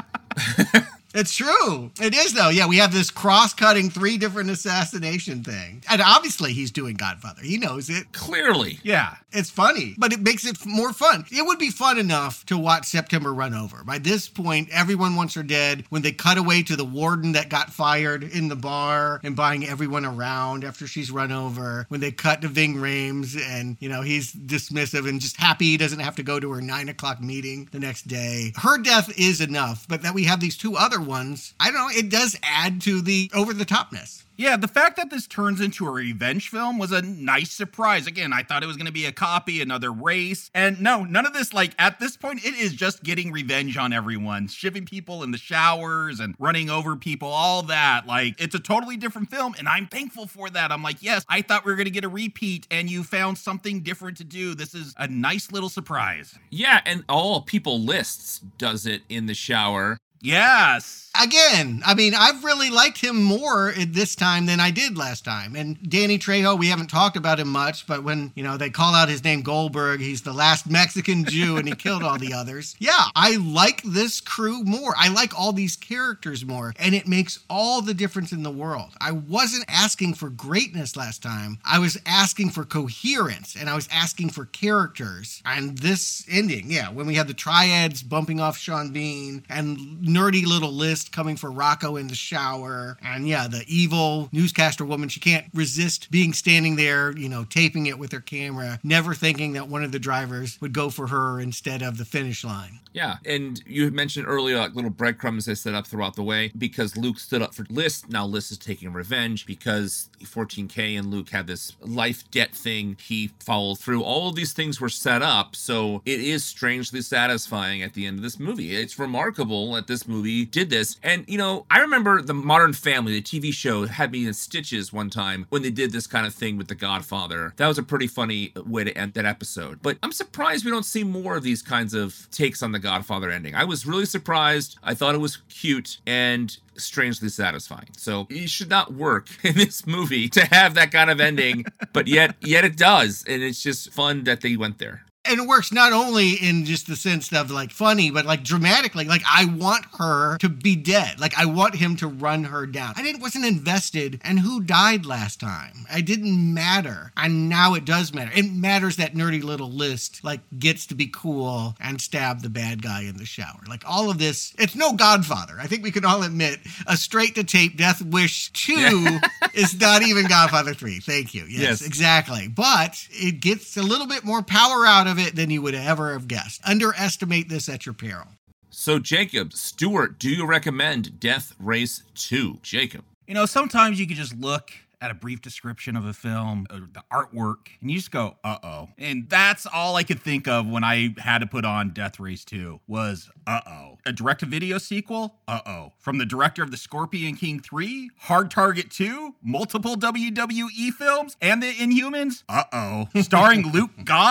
It's true. It is, though. Yeah, we have this cross-cutting 3 different assassination thing. And obviously he's doing Godfather. He knows it. Clearly. Yeah. It's funny, but it makes it more fun. It would be fun enough to watch September run over. By this point, everyone wants her dead. When they cut away to the warden that got fired in the bar and buying everyone around after she's run over. When they cut to Ving Rhames and, you know, he's dismissive and just happy he doesn't have to go to her 9 o'clock meeting the next day. Her death is enough, but that we have these 2 other ones, I don't know, it does add to the over-the-topness. Yeah, the fact that this turns into a revenge film was a nice surprise. Again, I thought it was going to be a copy, another race. And no, none of this, like, at this point, it is just getting revenge on everyone. Shivving people in the showers and running over people, all that. Like, it's a totally different film, and I'm thankful for that. I'm like, yes, I thought we were going to get a repeat, and you found something different to do. This is a nice little surprise. Yeah, and All People Lists does it in the shower. Yes. Again, I mean, I've really liked him more this time than I did last time. And Danny Trejo, we haven't talked about him much, but when, you know, they call out his name Goldberg, he's the last Mexican Jew and he killed all the others. Yeah, I like this crew more. I like all these characters more, and it makes all the difference in the world. I wasn't asking for greatness last time. I was asking for coherence, and I was asking for characters. And this ending, yeah, when we had the triads bumping off Sean Bean and nerdy little List coming for Rocco in the shower, and yeah, the evil newscaster woman, she can't resist being standing there, you know, taping it with her camera, never thinking that one of the drivers would go for her instead of the finish line. Yeah, and you had mentioned earlier, like, little breadcrumbs they set up throughout the way. Because Luke stood up for List, now List is taking revenge. Because 14K and Luke had this life debt thing, he followed through. All of these things were set up, so it is strangely satisfying at the end of this movie. It's remarkable that this movie did this. And, you know, I remember The Modern Family, the TV show, had me in stitches one time when they did this kind of thing with The Godfather. That was a pretty funny way to end that episode. But I'm surprised we don't see more of these kinds of takes on the Godfather ending. I was really surprised. I thought it was cute and strangely satisfying. So it should not work in this movie to have that kind of ending, but yet it does. And it's just fun that they went there. And it works not only in just the sense of like funny, but like dramatically. Like, I want her to be dead. Like, I want him to run her down. I wasn't invested in who died last time. It didn't matter. And now it does matter. It matters that nerdy little List like gets to be cool and stab the bad guy in the shower. Like, all of this, it's no Godfather. I think we can all admit a straight to tape Death Wish 2 is not even Godfather 3. Thank you. Yes, exactly. But it gets a little bit more power out of it than you would ever have guessed. Underestimate this at your peril. So, Jacob, Stuart, do you recommend Death Race 2? Jacob. You know, sometimes you can just look at a brief description of a film or the artwork and you just go, uh-oh. And that's all I could think of when I had to put on Death Race 2 was, uh-oh. A direct-to-video sequel? Uh-oh. From the director of The Scorpion King 3, Hard Target 2, multiple WWE films, and The Inhumans? Uh-oh. Starring Luke Goss,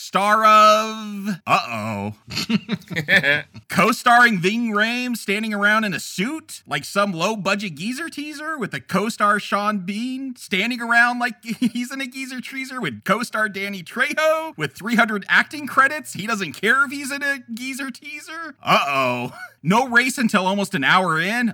Star of... Co-starring Ving Rhames standing around in a suit like some low-budget geezer teaser with the co-star Sean Bean standing around like he's in a geezer teaser with co-star Danny Trejo with 300 acting credits. He doesn't care if he's in a geezer teaser. No race until almost an hour in.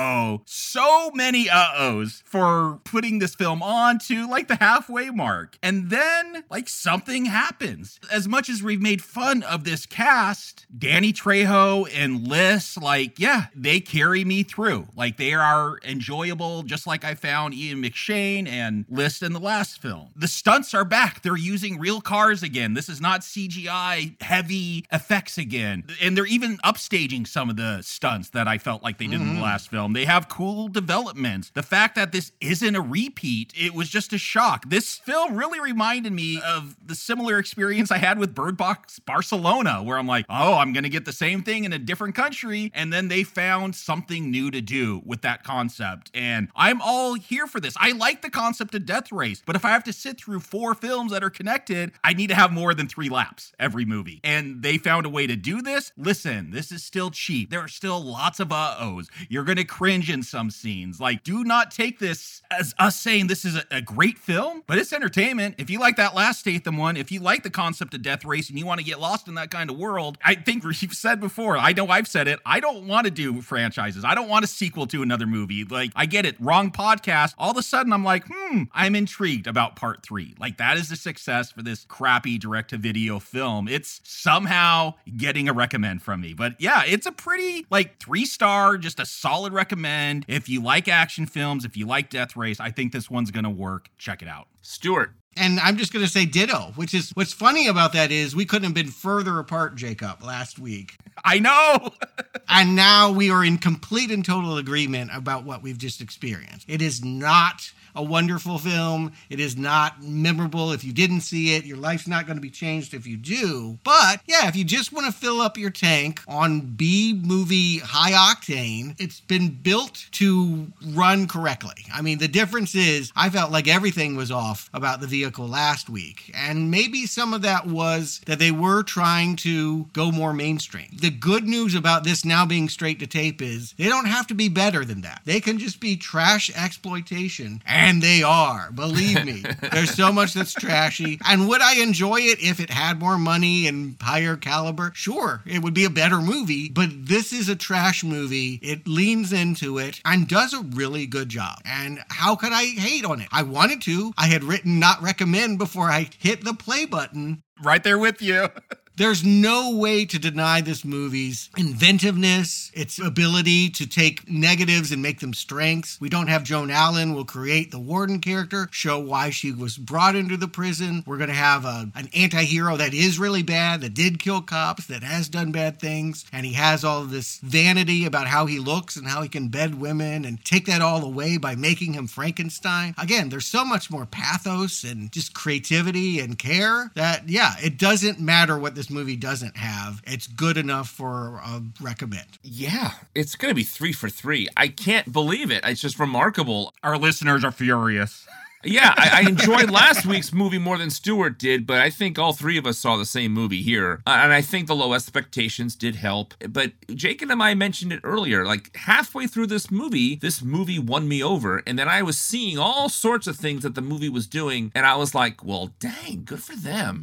So many uh-ohs for putting this film on to like the halfway mark. And then like something happens. As much as we've made fun of this cast, Danny Trejo and Liz, like, yeah, they carry me through. Like they are enjoyable, just like I found Ian McShane and Liz in the last film. The stunts are back. They're using real cars again. This is not CGI heavy effects again. And they're even upstaging some of the stunts that I felt like they did in the last film. They have cool developments. The fact that this isn't a repeat, it was just a shock. This film really reminded me of the similar experience I had with Bird Box Barcelona, where I'm like, oh, I'm going to get the same thing in a different country. And then they found something new to do with that concept. And I'm all here for this. I like the concept of Death Race, but if I have to sit through 4 films that are connected, I need to have more than 3 laps every movie. And they found a way to do this. Listen, this is still cheap. There are still lots of uh-ohs. You're going to cringe in some scenes. Like, do not take this as us saying this is a great film, but it's entertainment. If you like that last Statham one, if you like the concept of Death Race and you want to get lost in that kind of world, I think you've said before, I know I've said it, I don't want to do franchises. I don't want a sequel to another movie. Like, I get it, wrong podcast. All of a sudden, I'm like, I'm intrigued about part 3. Like, that is the success for this crappy direct-to-video film. It's somehow getting a recommend from me. But yeah, it's a pretty, like, 3-star, just a solid recommend. If you like action films, if you like Death Race, I think this one's gonna work. Check it out. Stuart. And I'm just going to say ditto, which is what's funny about that is we couldn't have been further apart, Jacob, last week. I know. And now we are in complete and total agreement about what we've just experienced. It is not a wonderful film. It is not memorable if you didn't see it. Your life's not going to be changed if you do. But yeah, if you just want to fill up your tank on B-movie high octane, it's been built to run correctly. I mean, the difference is I felt like everything was off about the vehicle last week. And maybe some of that was that they were trying to go more mainstream. The good news about this now being straight to tape is they don't have to be better than that. They can just be trash exploitation. And they are, believe me. There's so much that's trashy. And would I enjoy it if it had more money and higher caliber? Sure, it would be a better movie, but this is a trash movie. It leans into it and does a really good job. And how could I hate on it? I wanted to. I had written not recommend before I hit the play button. Right there with you. There's no way to deny this movie's inventiveness, its ability to take negatives and make them strengths. We don't have Joan Allen. We'll create the warden character, show why she was brought into the prison. We're going to have an anti-hero that is really bad, that did kill cops, that has done bad things, and he has all of this vanity about how he looks and how he can bed women and take that all away by making him Frankenstein. Again, there's so much more pathos and just creativity and care that, yeah, it doesn't matter what this movie doesn't have. It's good enough for a recommend. Yeah, it's going to be 3 for 3. I can't believe it. It's just remarkable. Our listeners are furious. Yeah, I enjoyed last week's movie more than Stuart did, but I think all 3 of us saw the same movie here. And I think the low expectations did help. But Jake and I mentioned it earlier, like halfway through this movie won me over. And then I was seeing all sorts of things that the movie was doing. And I was like, well, dang, good for them.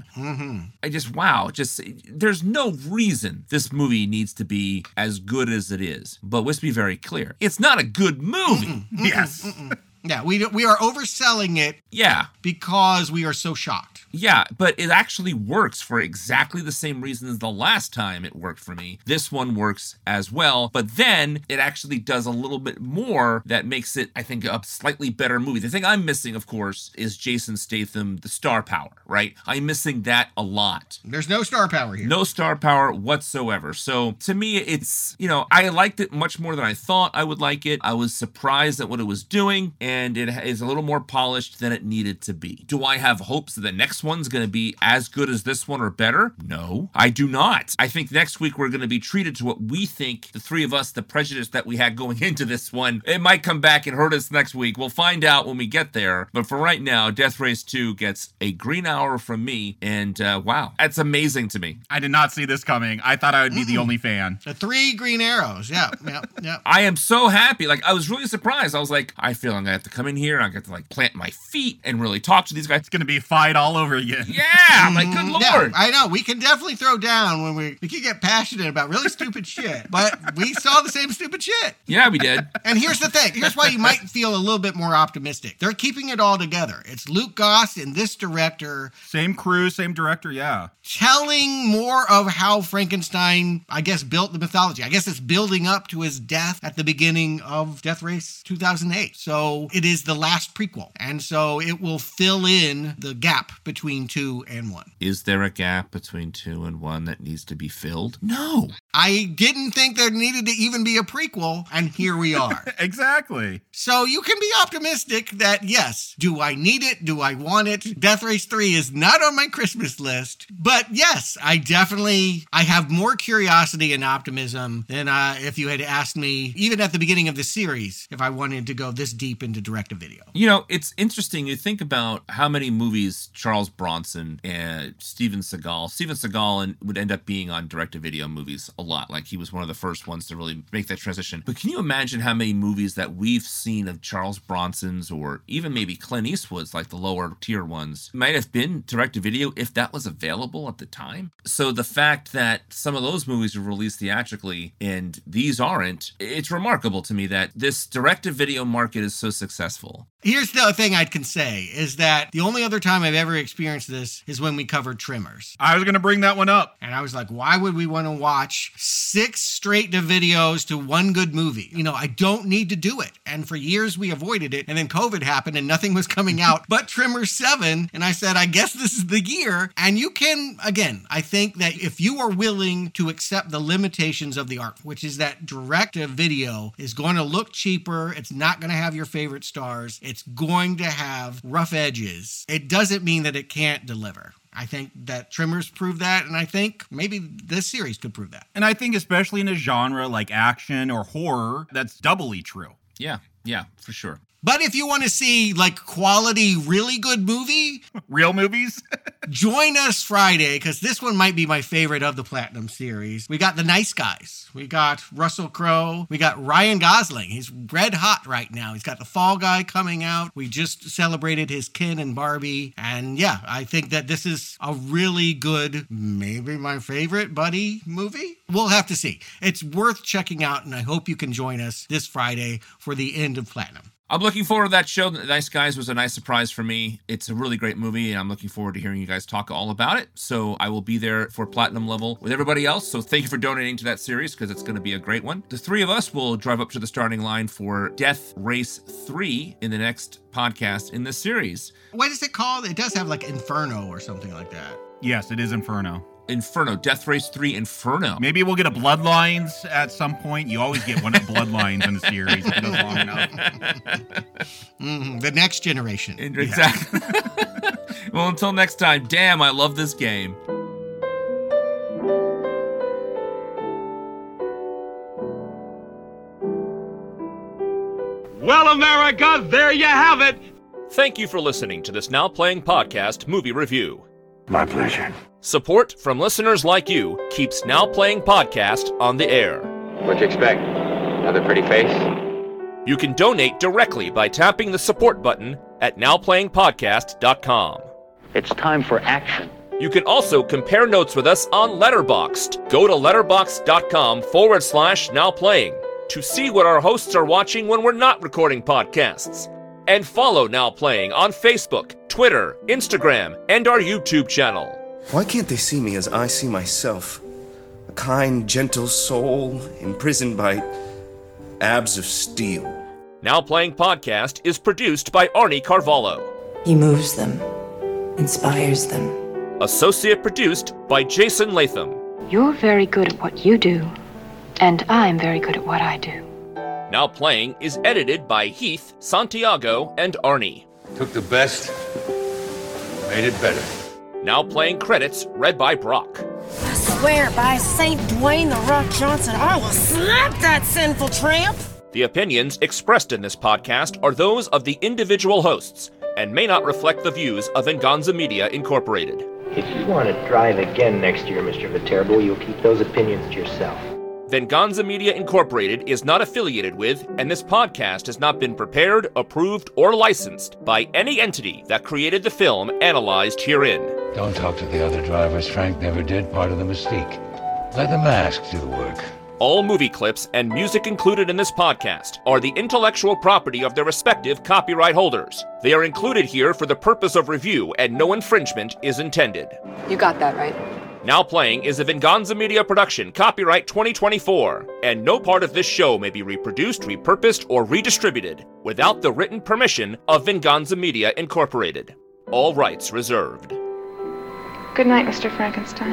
There's no reason this movie needs to be as good as it is. But let's be very clear. It's not a good movie. Yes. Yeah, we are overselling it. Yeah. Because we are so shocked. Yeah, but it actually works for exactly the same reasons the last time it worked for me. This one works as well, but then it actually does a little bit more that makes it, I think, a slightly better movie. The thing I'm missing, of course, is Jason Statham, the star power, right? I'm missing that a lot. There's no star power here. No star power whatsoever. So to me, it's, I liked it much more than I thought I would like it. I was surprised at what it was doing, and it is a little more polished than it needed to be. Do I have hopes that the next next one's going to be as good as this one or better? No, I do not. I think next week we're going to be treated to what we think, the three of us, the prejudice that we had going into this one. It might come back and hurt us next week. We'll find out when we get there. But for right now, Death Race 2 gets a green hour from me. And wow, that's amazing to me. I did not see this coming. I thought I would be the only fan. The 3 green arrows. Yeah. I am so happy. Like, I was really surprised. I was like, I feel I'm going to have to come in here. I got to like plant my feet and really talk to these guys. It's going to be a fight all over again. Yeah, I'm like, good Lord. Yeah, I know. We can definitely throw down when we can get passionate about really stupid shit, but we saw the same stupid shit. Yeah, we did. And here's the thing. Here's why you might feel a little bit more optimistic. They're keeping it all together. It's Luke Goss and this director. Same crew, same director, yeah. Telling more of how Frankenstein, I guess, built the mythology. I guess it's building up to his death at the beginning of Death Race 2008. So it is the last prequel. And so it will fill in the gap between 2 and 1. Is there a gap between 2 and 1 that needs to be filled? No. I didn't think there needed to even be a prequel, and here we are. Exactly. So you can be optimistic that, yes, do I need it? Do I want it? Death Race 3 is not on my Christmas list, but yes, I have more curiosity and optimism than if you had asked me, even at the beginning of the series, if I wanted to go this deep into direct-to-video. You know, it's interesting. You think about how many movies Charles Bronson and Steven Seagal would end up being on direct-to-video movies a lot. Like, he was one of the first ones to really make that transition. But can you imagine how many movies that we've seen of Charles Bronson's, or even maybe Clint Eastwood's, like the lower tier ones, might have been direct-to-video if that was available at the time? So the fact that some of those movies were released theatrically and these aren't, it's remarkable to me that this direct-to-video market is so successful. Here's the thing I can say, is that the only other time I've ever experienced this is when we covered Tremors. I was going to bring that one up. And I was like, why would we want to watch 6 straight-to-videos to 1 good movie? You know, I don't need to do it. And for years we avoided it. And then COVID happened and nothing was coming out but Tremors 7. And I said, I guess this is the year. And you can, again, I think that if you are willing to accept the limitations of the art, which is that direct-to-video is going to look cheaper. It's not going to have your favorite stars. It's going to have rough edges. It doesn't mean that it can't deliver. I think that Tremors proved that, and I think maybe this series could prove that. And I think especially in a genre like action or horror, that's doubly true. Yeah, for sure. But if you want to see like quality, really good movie, real movies, join us Friday, because this one might be my favorite of the Platinum series. We got The Nice Guys. We got Russell Crowe. We got Ryan Gosling. He's red hot right now. He's got The Fall Guy coming out. We just celebrated his Ken and Barbie. And yeah, I think that this is a really good, maybe my favorite buddy movie. We'll have to see. It's worth checking out, and I hope you can join us this Friday for the end of Platinum. I'm looking forward to that show. The Nice Guys was a nice surprise for me. It's a really great movie, and I'm looking forward to hearing you guys talk all about it. So I will be there for Platinum level with everybody else. So thank you for donating to that series, because it's going to be a great one. The 3 of us will drive up to the starting line for Death Race 3 in the next podcast in this series. What is it called? It does have like Inferno or something like that. Yes, it is Inferno. Death Race 3 Inferno. Maybe we'll get a Bloodlines at some point. You always get one of Bloodlines in the series if it goes long enough. The next generation. Exactly. Yeah. Well, until next time, damn, I love this game. Well, America, there you have it. Thank you for listening to this Now Playing Podcast movie review. My pleasure. Support from listeners like you keeps Now Playing Podcast on the air. What'd you expect? Another pretty face? You can donate directly by tapping the support button at nowplayingpodcast.com. It's time for action. You can also compare notes with us on Letterboxd. Go to letterboxd.com/nowplaying to see what our hosts are watching when we're not recording podcasts. And follow Now Playing on Facebook, Twitter, Instagram, and our YouTube channel. Why can't they see me as I see myself? A kind, gentle soul imprisoned by abs of steel. Now Playing Podcast is produced by Arnie Carvalho. He moves them, inspires them. Associate produced by Jason Latham. You're very good at what you do, and I'm very good at what I do. Now Playing is edited by Heath, Santiago, and Arnie. Took the best, made it better. Now playing credits read by Brock. I swear by St. Dwayne the Rock Johnson, I will slap that sinful tramp! The opinions expressed in this podcast are those of the individual hosts and may not reflect the views of Venganza Media Incorporated. If you want to drive again next year, Mr. Viterbo, you'll keep those opinions to yourself. Venganza Media Incorporated is not affiliated with, and this podcast has not been prepared, approved, or licensed by any entity that created the film analyzed herein. Don't talk to the other drivers. Frank never did. Part of the mystique. Let the mask do the work. All movie clips and music included in this podcast are the intellectual property of their respective copyright holders. They are included here for the purpose of review, and no infringement is intended. You got that right. Now Playing is a Venganza Media production, copyright 2024, and no part of this show may be reproduced, repurposed, or redistributed without the written permission of Venganza Media Incorporated. All rights reserved. Good night, Mr. Frankenstein.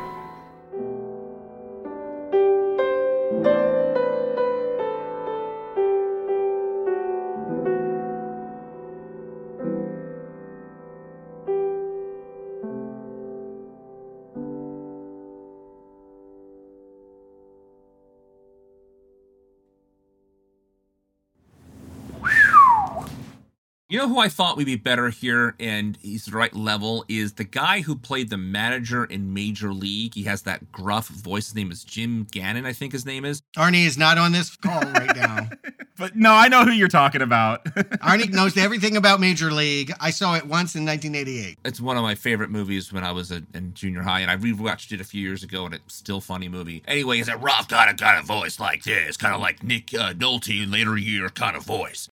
You know who I thought would be better here, and he's the right level, is the guy who played the manager in Major League. He has that gruff voice. His name is Jim Gannon, I think his name is. Arnie is not on this call right now. But no, I know who you're talking about. Arnie knows everything about Major League. I saw it once in 1988. It's one of my favorite movies when I was in junior high, and I rewatched it a few years ago, and it's still a funny movie. Anyway, it's a rough kind of voice like this, kind of like Nick Nolte in later year kind of voice.